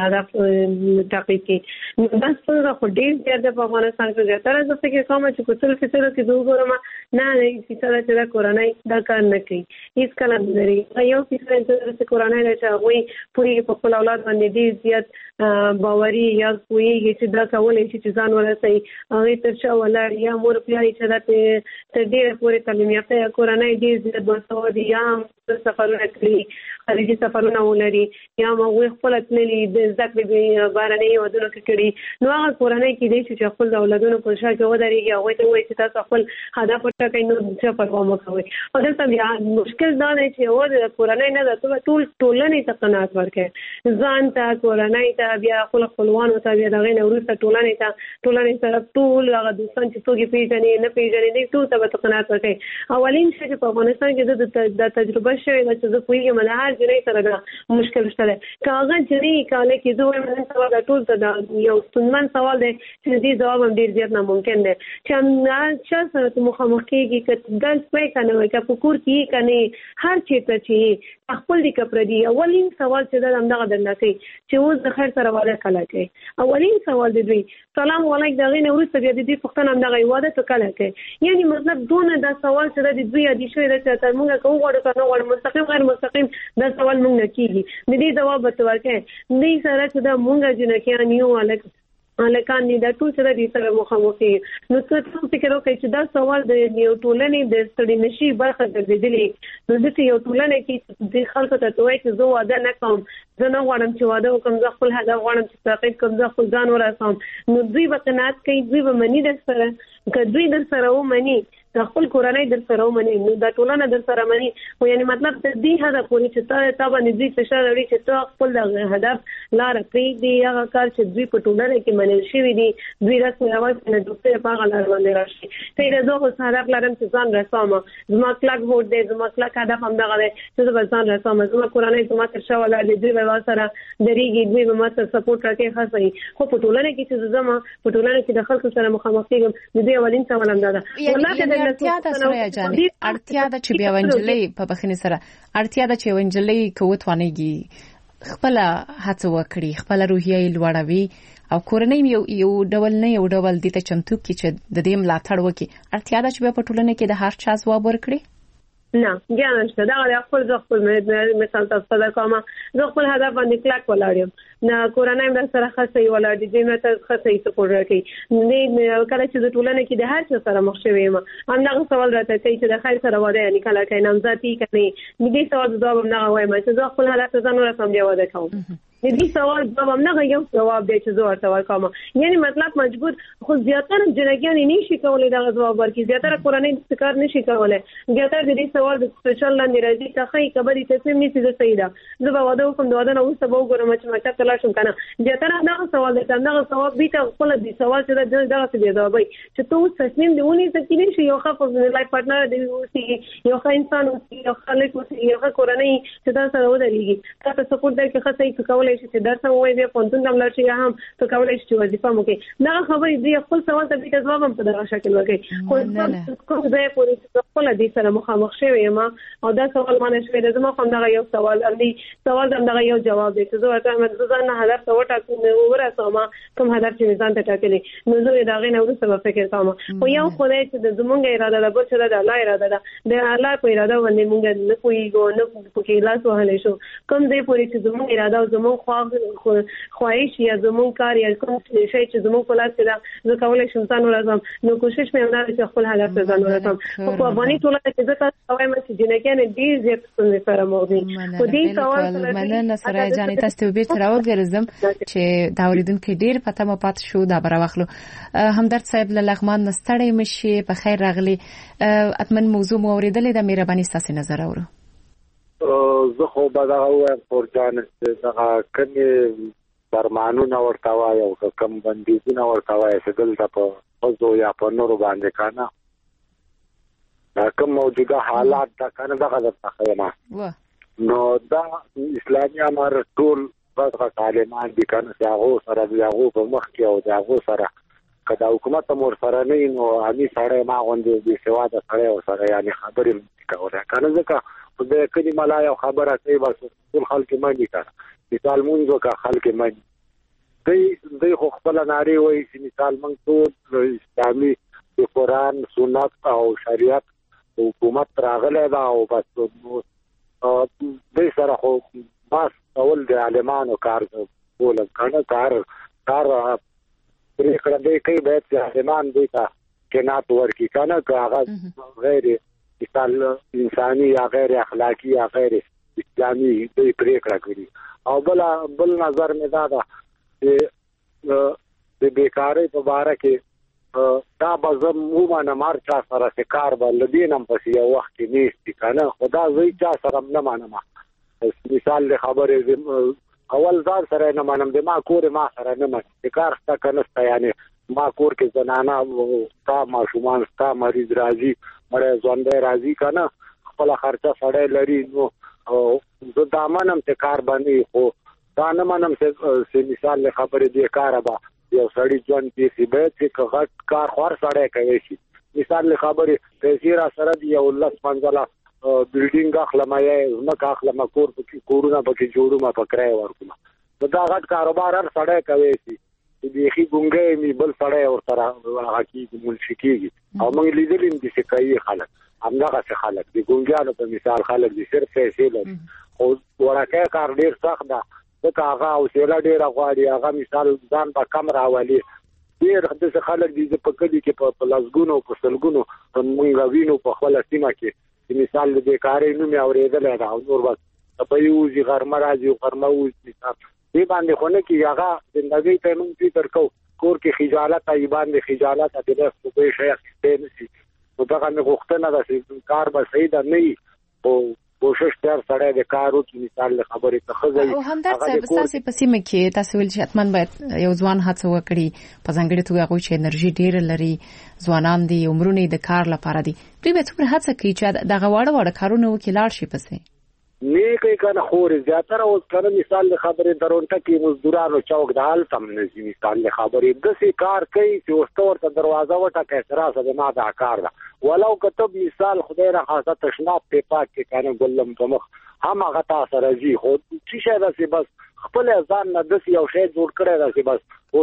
هدف تعقیب کړي. نو دا څنګه خو ډیر زیات په افغانستان کې زیاتره زه فکر کوم چې کوڅل فیصد کې زه وګورم نه نه فیصد چې دا کورنۍ دا کار نه کوي هیڅ کله نه لري. یو فیصد چې کورنۍ چې هغه پوری په خپل اولاد باندې ډیر زیات باوري یا کوي چې دا کولای شي چې ځان ورسي هغه تر شا ولر یا مور پیاري چې دا ته ډیر پوری تعلیم یافته کورنۍ ډیر زیات باسواده یا سفرونه کوي خارجي سفرونه ولري یا موږ خپل تللي د ذکر به بارنۍ ودونه کړي نو هغه کورنۍ کې دي چې خپل اولادونو په شا کې ودرېږي هغه ته وایي چې تاسو خپل هدف ټاکئ نو څه پروا مه کوئ. او دلته بیا مشکل دا دی چې هو د کورنۍ نه د ټول ټولنې ته قناعت ورکړي ځان ته کورنۍ ته بیا خپل خپلوانو ته بیا دغه نه وروسته ټولنې ته ټولنې سره ټول هغه دوستان چې څوک پیژني نه پیژني دي ټول ته قناعت ورکړي. اولین شی چې په افغانستان کې د تجربه شوی د چې زه کوی ملهار جنې سره دا مشکل شته کاغذ جنې کاله کې دوه من سوال ټول ته دا یو ستونمن سوال دی چې دې جواب هم ډیر زیات ناممکن دی چې نه چې سره مخامخ کېږي چې ګل سپای کنه وای که پکور کې کنه هر چیرته چې خپل دي کپر دی. اولین سوال چې دا همدغه درنه کوي چې اوس د خیر سره واده کله کوي. اولین سوال دی دوی سلام علیکم دغه نه ورسته بیا دې پښتنه همدغه واده ته کله کوي یعنی مطلب دونه دا سوال چې د دوی ادي شوی د چې موږ کوو غواړو کنه غواړو مستقیم غیر مستقیم دا سوال موږ نه کیږي د دې جواب ورکړي دې سره چې دا موږ جنکه نیو الک الکان نه دا ټول سره دې سره مخامخي نو څه فکر وکړي چې دا سوال د یو ټولنې د ستړي نشي برخه ګرځېدلې نو د یو ټولنې کې د خلکو ته توای چې زه واده نه کوم زه نه غواړم چې واده وکړم زه خپل هدف غواړم چې تعقیب کوم زه خپل ځان ورسوم نو دوی به قناعت کوي دوی به مني در سره که دوی در سره ومني د خپل کورنۍ در سره ومني نو دا ټولنه در سره مني خو یعنی مطلب د دې هدف پورې چې تا تا باندې دوی فشار لري چې تا خپل د هدف لار پرېږدي هغه کار چې دوی په ټولنه کې منل شوي دي دوی رسمي اواز نه دوی په هغه لار باندې راشي ته یې زه خو هدف لرم چې ځان رسوم زما کلک هوډ دی زما کلک هدف همدغه دی چې زه ځان رسوم زما کورنۍ زما تر شا ولاړ دي دوی به سره درېږي دوی به ما ته سپورټ راکوي خاصه خو په ټولنه کې چې زما په ټولنه کې د خلکو سره مخامخ کېږم د دې اولین سوال هم دا ده والله اړتیا ده سره جاني اړتیا ده چې بیا ونجلې په بخښنې سره اړتیا ده چې ونجلې کوت وانهږي خپل هڅه وکړي خپل روحیه لوړوي او کورنۍ یو یو ډول نه یو ډول دي ته چمتو کې چې د دې ملاتړ وکړي اړتیا ده چې بیا په ټولنه کې د هر چا ځواب ورکړي نه بیا نشته دا د خپل خپل مثال تاسو دا کومه زه خپل هدف باندې کلک ولاړم نه کورنۍ در سره خاصه ولاړ دي چې مته خاصه سپورټ راکړي نه کله چې د ټولنې کې د هر څه سره مخ شوي ما همدغه سوال راته کوي چې د خیر سره واده یعنی کله کله نامزادي کوي دې سوال جواب نه وایم چې زه خپل هدف ځان ورسوم بیا واده کوم دې سوال جواب نه یو جواب دی چې زه ورته ورکوم یعنی مطلب مجبور خو زیاتره جنګیان نشي کولای دا جواب ورکړي زیاتره کورنۍ د کار نشي کولای زیاتره دې سوال د سپیشل لاندې راځي چې خې کبري تصمیم نیسي زه صحیح ده زه به واده وکم دا واده نه اوس به وګورم چې مکتب ته لاړ شم کنه زیاتره دا سوال دی دا سوال به ته خپل دې سوال چې دا دغه څه دی جواب چې ته اوس تصمیم دی ونی ته کې نشي یو خاص لایف پارټنر دی اوسي یو ښه انسان اوسي یو خلک اوسي یو ښه کورنۍ چې دا سره ودرېږي تاسو سپورټ درکې خاصه کولای شي چې درس وایي بیا پونتون دم لار شي هم ته کولای شي وظیفه مو کې دا خبرې دی خپل سوال ته به جواب هم په دغه شکل ورکړي خو کوم ځای پورې خپل دې سره مخامخ شوی ما او دا سوال باندې شوی زما کوم دغه یو سوال اندي سوال دغه یو جواب دی چې زه ورته ځان نه هدف ته وټاکم ورسوم کوم هدف چې ځان ته ټاکلې نو زه دا غي نه ورسره فکر کوم او یو خدای چې زمونږ اراده ده بل چې د الله اراده ده د الله په اراده باندې موږ نه کویږو نه پکې لاس وهلې شو کوم ځای پورې چې زمونږ اراده او زمونږ خو خواهش یا زمون کار یا کوم شی چې زمون په لاس کې ده زه کولای شم ځان ورسوم نو کوشش مې وکړه چې خپل هدف ته ځان ورسوم په باندې ټول چې زه تاسو وایم چې جنکه نه دی زیات څه سره موضوع په دې سوال مننه سره جاني تاسو به تر وګرځم چې دا اوریدونکو ډیر پته مو پات شو دا بر واخلو همدرد صاحب له لغمان نستړی مشي په خیر راغلی اتمن موضوع مو اوریدلې د مهرباني ستاسو نظر اورو زه خو به دا وایم پورجان دغه کمی فرمانونه ورته وایي او کوم بندیزونه ورته وایي چې دلته په ښځو یا په نورو باندې که نه دا کوم موجوده حالات دا که نه دغه درته ښیم نو دا اسلامي امر ټول دغه طالبان دي که نه چې هغو سره د هغو په مخ کې او د هغو سره که د حکومت هم ورسره نه وي نو امي سړی ما غوندې بېسواده سړی ورسره یعنې خبرې هم نشي کولی که نه ځکه خو د کلي ملا یو خبره کوي بس ټول خلک یې مني که نه مثال مونږ کا خلک مانی دوی دوی خو خپل ناری وایي چې مثال مونږ ټول اسلامي د قرآن سنت او شریعت حکومت راغلی دا او بس دوی سره خو بس اول د عالمانو کار کول کنه کار کار پرېکړه دی کوي باید چې عالمان دوی ته کنات ورکړي کنه که هغه غیر مثال انساني یا غیر اخلاقي یا غیر اسلامي دوی پرېکړه کړي او بل بل نظر مې دا ده چې د بیکارۍ په باره کې دا به زه ومنم هر چا سره چې کار به له دې نه پسې یو وخت کې نیستي که نه خو دا زه چا سره نه منم مثال د خبرې اول ځان سره نه منم د ما کور ما سره نه منم چې کار شته که نشته یعنې ما کور کې زنانه ستا ماشومان ستا مریض راځي مړی ژوندی راځي که نه خپله خرچه سړی لري نو زه دا منم چې کار به نه خو دا نه منم چې مثال د خبرې دې کاره به یو سړي ژوند پیسي باید چې غټ کار خو هر سړی کوی شي مثال د خبرې پیسې را سره دي یو لس پنځله بلډینګ اخلم یا ځمکه اخلم کور پکې کورونه پکې جوړوم په کرایه ورکوم نو دا غټ کاروبار هر سړی کوی شي چې بیخي ګونګی مې بل سړی ورسره هغه کېږي منشي کېږي او موږ لیدلي دي چې کوي خلک همدغسې خلک د ګونګیانو په مثال خلک دي صرف پیسې لري خو وړکی کار ډېر سخت ده ځکه هغه حوصله ډېره غواړي هغه مثال ځان به کم راولي ډېر داسې خلک دي په کلي کې په لسګونو په سلګونو موږ وینو په خپله سیمه کې مثال د بیکارۍ نوم یې اورېدلی ده او نور بس په یې وځي غرمه راځي او غرمه وځي مثال دې باندې خو نه کېږي هغه زندګۍ ته یې موږ فکر کوو کور کې خجالت یې باندې خجالت د لس روپۍ شی اخیستی نه شي نو دغه مې غوښتنه ده چې کار به صحیح ده نه وي خو کوشش تر سړی د کار وکړي مثال د خبرې ته ښه او همدرد صاحب ستاسې په سیمه کې تاسو ویل چې حتما باید یو ځوان هڅه وکړي په ځانګړې توګه هغوی چې انرژي ډېره لري ځوانان دي عمرونه یې د کار لپاره دي دوی به څومره هڅه کوي چې دغه واړه واړه کارونه وکړي لاړ شي پسې نه کوي که نه خورې زیاتره اوس که نه مثال د خبرې درونټه کې مزدورانو چوک د هلته هم نه ځي مثال د خبرې داسې کار کوي چې اوس ته ورته دروازه وټکې چې راسه زما دا کار ده ولو که ته مثال خدای راخواسته تشناب پې پاک کې که نه ګلم په مخ هم هغه تا سره ځي خو څه شی داسې بس خپل ځان نه داسې یو شی جوړ کړی ده چې بس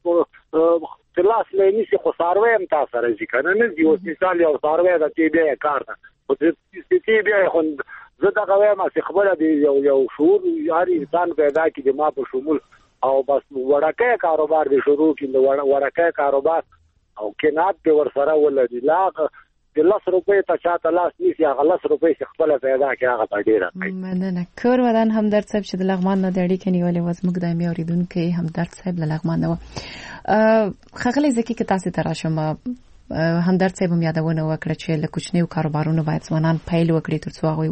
اوس چې لاس له یې نیسي خو څاروی هم تا سره ځي که نه نه ځي اوس مثال یو څاروی ده چې بیا یې کار ده خو چې بیا یې خو زه دغه وایم چې خبره دی یو یو شعور هر انسان پیدا کړي د ما په شمول او بس وړکی کاروبار دی شروع کړي د وړکی کاروبار او کنات پې ورسره ولري لا د لس روپۍ ته چاته لاس نیسي هغه لس روپۍ چې خپله پیدا کړي هغه ته ډېره کوي مننه کور ودان همدرد صاحب چې د لغمان نه د اړیکې نیولې وه زموږ دایمي اورېدونکی همدرد صاحب له لغمان نه وه ښاغلی زکي که تاسې ته راشم همدرد صاحب هم یادونه وکړه چې له کوچنیو کاروبارونو باید ځوانان پیل وکړي تر څو هغوی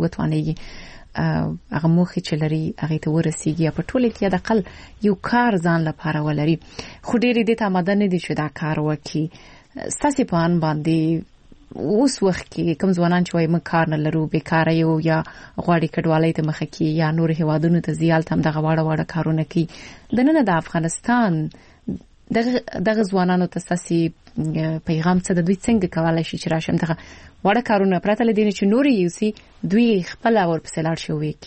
وتوانېږي هغه موخې چې لري هغې ته ورسېږي یا په ټوله کې حداقل یو کار ځان لپاره ولري خو ډېرې دې ته آماده نه دي چې دا کار وکړي ستاسې په ان باندې اوس وخت کې کوم ځوانان چې وایي موږ کار نه لرو بیکاره یو یا غواړي کډوالۍ ته مخه کړي یا نور هېوادونو ته ځي هلته هم دغه واړه واړه کارونه کوي دننه د افغانستان دغه ځوانانو ته ستاسې پیغام څه د دوی څنګه کولی شي چې راشم دغه واړه کارونه پرته له دې نه چې نور یې یوسي دوی خپله ورپسې لاړ شي ویې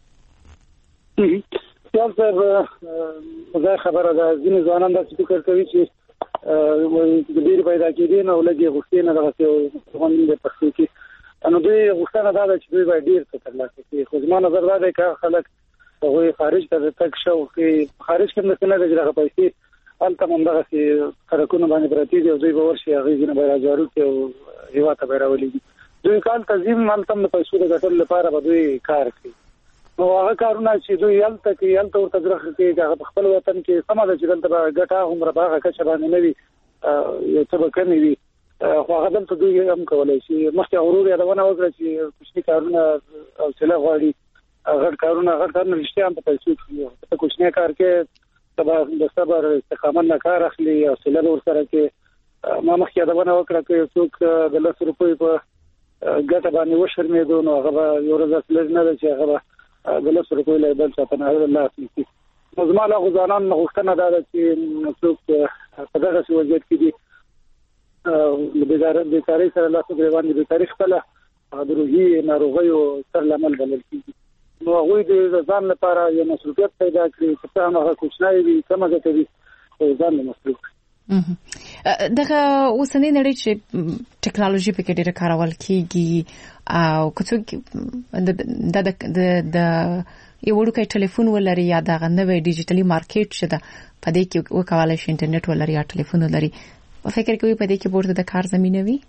کړي خیال صاحب دا خبره ده ځینې ځوانان داسې فکر کوي چې ډېرې پیدا کېدې نه او لږې غوښتې نه دغسې غونډې د پښتو کې نو دوی غوښتنه دا ده چې دوی باید ډېر څه ترلاسه کړي خو زما نظر دا دی که خلک هغوی خارج ته د تګ شوق کوي خارج کې داسې نه ده چې دغه پیسې هلته هم همدغسې سړکونو باندې پرتې دي او دوی به ورشي هغې ځینې به راجارو کړي او هېواد ته به یې راولېږي دوی کال ته ځي هلته هم د پیسو د ګټلو لپاره به دوی کار کوي نو هغه کارونه چې دوی هلته کوي هلته ورته درخه کوي چې هغه په خپل وطن کې سمه ده چې دلته به ګټه هغومره په هغه کچه باندې نه وي یو څه به کمې وي خو هغه دلته دوی هم کولی شي مخکې غرور یادونه وکړه چې کوچني کارونه حوصله غواړي غټ کارونه غټ کارونه رښتیا هم په پیسو کې په کوچنی کار کې د صبر استقامت نه کار اخلي او حوصله به ورسره کې ما مخکې یادونه وکړه که یو څوک د لس روپیو په ګټه باندې وشرمېدو نو هغه به یو ورځ داسې لږ نه ده چې هغه به د لس روپیو له بل چا په نهر لاس نیسي نو زما له هغو ځوانانو نه غوښتنه دا ده چې څوک په دغسې وضعیت کې دي د بیکارۍ سره لاس و ګرېوان د بیکارۍ خپله د روحي ناروغیو سر لامل بلل کېږي نو هغوی د ځان لپاره یو مصروفیت پیدا کړي چې څه هم هغه کوچنی وي کمه ګټه وي ځان له مصروف کړي. دغه اوسنۍ نړۍ چې ټکنالوژي پکې ډېره کارول کېږي او که څوک د یو وړوکی ټلیفون ولري یا دغه نوی ډیجیټلي مارکیټ چې ده په دې کې وکولای شي انټرنیټ ولري یا ټلیفون ولري فکر کوي په دې کې ورته د کار زمینه وي؟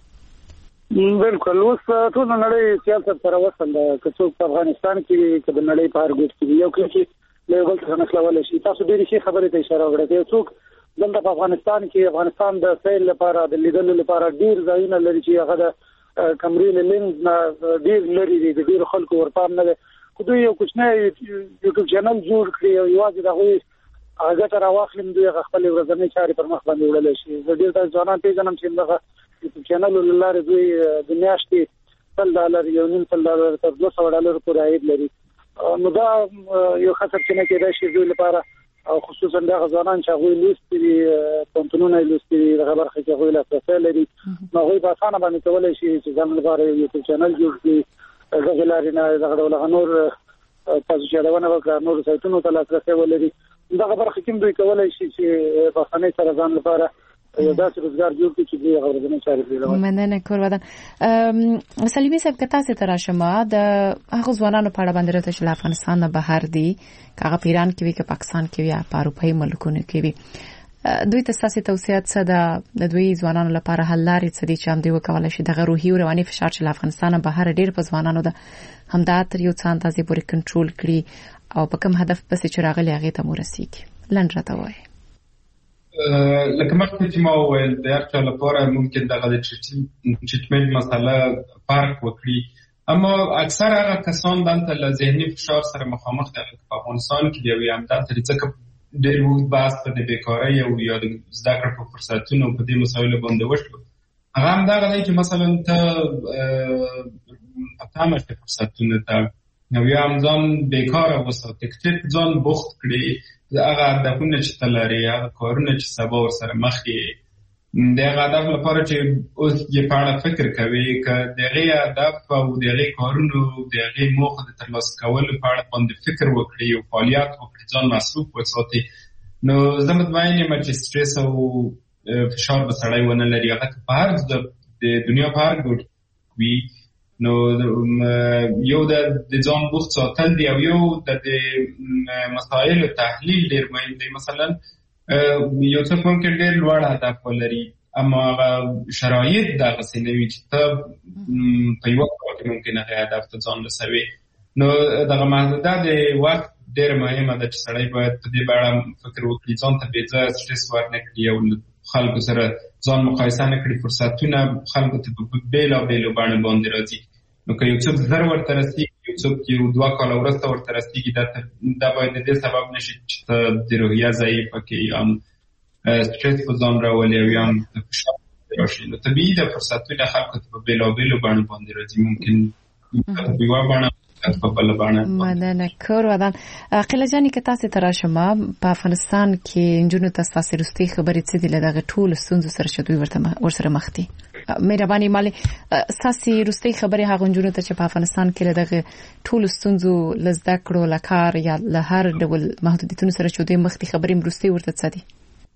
بالکل اوس ټول نړۍ سیاست سره وصل ده که څوک په افغانستان کې که د نړۍ په هر ګوټ کې یو کله چې له بل څه نښلولی شي. تاسو ډېرې ښې خبرې ته اشاره وکړه چې څوک دلته په افغانستان کې افغانستان د سیل لپاره د لیدلو لپاره ډېر ځایونه لري چې هغه د کمرې له لینز نه ډېر لري دي د ډېرو خلکو ورپام نه دی خو دوی یو کوچنی یوټیوب چینل جوړ کړي او یوازې د هغوی ګټه راواخلي دوی هغه خپلې ورځنۍ چارې پر مخ باندې وړلی شي. زه ډېر داسې ځوانان پېژنم چې دغه یوټیوب چینلو له لارې دوی د میاشتې سل ډالر یو نیم سل ډالر تر دوه سوه ډالرو پورې عاید لري. نو دا یو ښه سرچینه کېدای شي دوی لپاره او خصوصا دغه ځوانان چې هغوی لوستي دي پوهنتونونه یې لوستي دي دغه برخه کې هغوی لاسرسی لري نو هغوی په اسانه باندې کولی شي چې ځان لپاره یو یوټیوب چینل جوړ کړي دغه لارې نه دغه ډول هغه نور تاسو چې یادونه وکړه نورو سایټونو ته لاسرسی ولري دغه برخه کې دوی کولی شي چې په اسانۍ سره ځان لپاره یو داسې روزګار جوړ کړي چې دوی هغه ورځنۍ چارې پرې روان کړي. مننه کور ودان سلیمي صاحب که تاسې ته راشم د هغو ځوانانو په اړه باندې راته چې له افغانستان نه بهر دي که هغه په ایران کې وي که پاکستان کې وي یا په اروپایي ملکونو کې وي دوی ته ستاسې توصیات څه ده د دوی ځوانانو لپاره حل لارې څه دي چې هم دوی وکولی شي دغه روحي او رواني فشار چې له افغانستان نه بهر ډېر په ځوانانو ده همدا تر یو څه اندازې پورې کنټرول کړي او په کوم هدف پسې چې راغلي هغې ته مو رسیږي لنډ راته ووایئ. لکه مخکې چې ما وویل د هر چا لپاره ممکن دغه د ټریټمنټ مسله فرق وکړي اما اکثر هغه کسان دلته له ذهني فشار سره مخامخ دي په افغانستان کې دی هم دلته ځکه ډېر وخت بحث په د بیکارۍ او یا د زده کړې په فرصتونو په دې مسایلو باندې وشو هغه هم دغه دی چې مثلا ته اتامه شې فرصتونه ته نو یا هم ځان بیکاره وساتې که چېرته ځان بوخت کړي هغه هدفونه چې ته لرې هغه کارونه چې سبا ورسره مخ یې د هغه هدف لپاره چې اوس یې په اړه فکر کوې که د هغې هدف او د هغې کارونو د هغې موخو د ترلاسه کولو په اړه باندې فکر وکړي او فعالیت وکړي ځان مصروف وساتي نو زه مطمئن یم چې سټرس او فشار به سړی ونه لري هغه که په هر د دنیا په هر ګوټ وي نو یو د ځان بوخت ساتل دی او یو د مسایلو تحلیل ډېر مهم دی. مثلا یو څوک ممکن ډېر لوړ هدف ولري اما هغه شرایط دغسې نه وي چې ته په یوه کال کې ممکن هغې هدف ته ځان رسوي نو دغه محدوده د وخت ډېره مهمه ده چې سړی باید په دې اړه فکر وکړي ځان ته بې ځایه سټرس ورنه کړي او خلکو سره ځان مقایسه نه کړي فرصتونه خلکو ته په بېلابېلو بڼو باندې راځي نو که یو څوک زر ورته رسېږي یو څوک یو دوه کاله وروسته ورته رسېږي دا باید د دې سبب نه شي چې ته د روحیه ضعیفه کړي یا هم سټرس په ځان راولي او یا هم د فشار راشي نو طبیعي ده فرصتونه خلکو ته په بېلابېلو بڼو باندې راځي ممکن په یوه بڼه مننه کور ودان قله جانې که تاسې ته راشم په افغانستان کې نجونو ته ستاسې وروستۍ خبرې څه دي له دغه ټولو ستونزو سره چې دوی ورسره مخ دي مهرباني مالې ستاسې وروستۍ خبرې هغو نجونو ته چې په افغانستان کې له دغه ټولو ستونزو له زده کړو له کار یا له هر ډول محدودیتونو سره چې دوی مخ دي خبرې وروستۍ ورته څه دي؟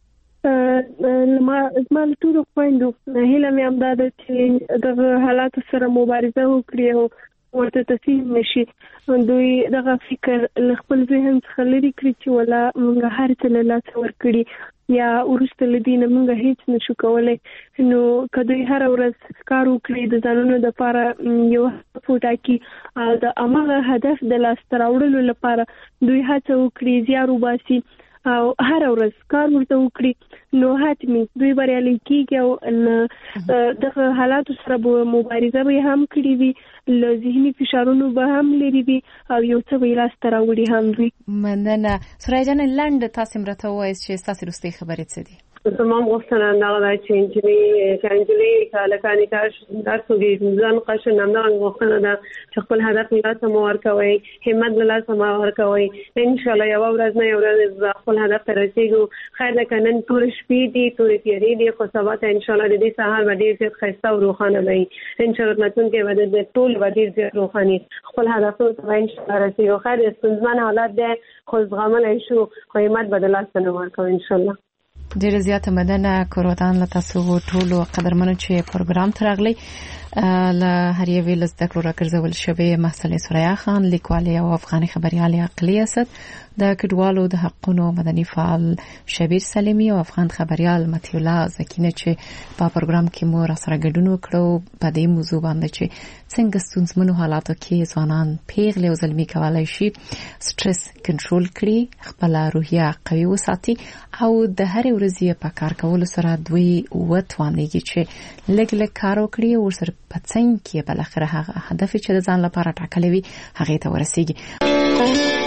زما له ټولو خویندو هیله مې همدا ده چې دغه حالاتو سره مبارزه وکړي او ورته تسلیم نشي دوی دغه فکر له خپل ذهن څخه لرې کړي چې ولا موږ هر څه له لاسه ورکړي یا وروسته له دې نه موږ هیڅ نشو کولی نو که دوی هره ورځ کار وکړي د ځانونو دپاره یو هدف وټاکي او د هماغه هدف د لاسته راوړلو لپاره دوی هڅه وکړي زیار وباسي او هر ورځ کار ورته وکړي نو حتمي دوی بریالي کېږي او دغه حالاتو سره به مبارزه به هم کړې وي له ذهني فشارونو به هم لرې وي او یو څه به یې لاسته راوړي هم دوی. مننه سرای جانې لنډ تاسې هم راته ووایاست چې ستاسې وروستۍ خبرې څه دي؟ تمام غوښتنه دا چې انجلي چې انجلي کالکانی کار درسوږي ځان قشن نه غوښتنه دا چې خپل هدف لا سم ورکوي همت لا سم ورکوي ان شاء الله یو ورځ نه یو ورځ خپل هدف ته رسیدو خیر ده کنن تور شپې دي تور تیری دي خو سبا ته ان شاء الله د دې سهار باندې ډیر خسته او روخانه وي ان شاء الله متون کې باندې ټول باندې ډیر روخاني خپل هدف ته ان شاء الله رسیدو خیر ستونزمن حالات ده خو زغمل شو خو همت بدل سره ورکوي ان شاء الله ډیر زیاته مننه کوروتان له تاسو ټولو قدرمنو چې پروګرام ترغلي له هر یوې لزده کړو راګرځول شوی مسلې سوریا خان لیکوالي او افغاني خبريالي عقلي اسد د کډوالو د حقونو مدني فعال شبیر سلیمی او افغان خبريال متي الله زکینه چې په پروګرام کې مو را سره ګډون وکړو په دې موضوع باندې چې څنګه ستونزمنو حالاتو کې ځوانان پیغلې او زلمی کولای شي سټرس کنټرول کړي خپل روحیه قوي وساتي او د هر ورځې په کار کولو سره دوی وټوانېږي چې لګ لګ کار وکړي او سر پڅنګ کې بل اخر هغه هدف چې د ځان لپاره ټاکلې وي هغه ته ورسیږي.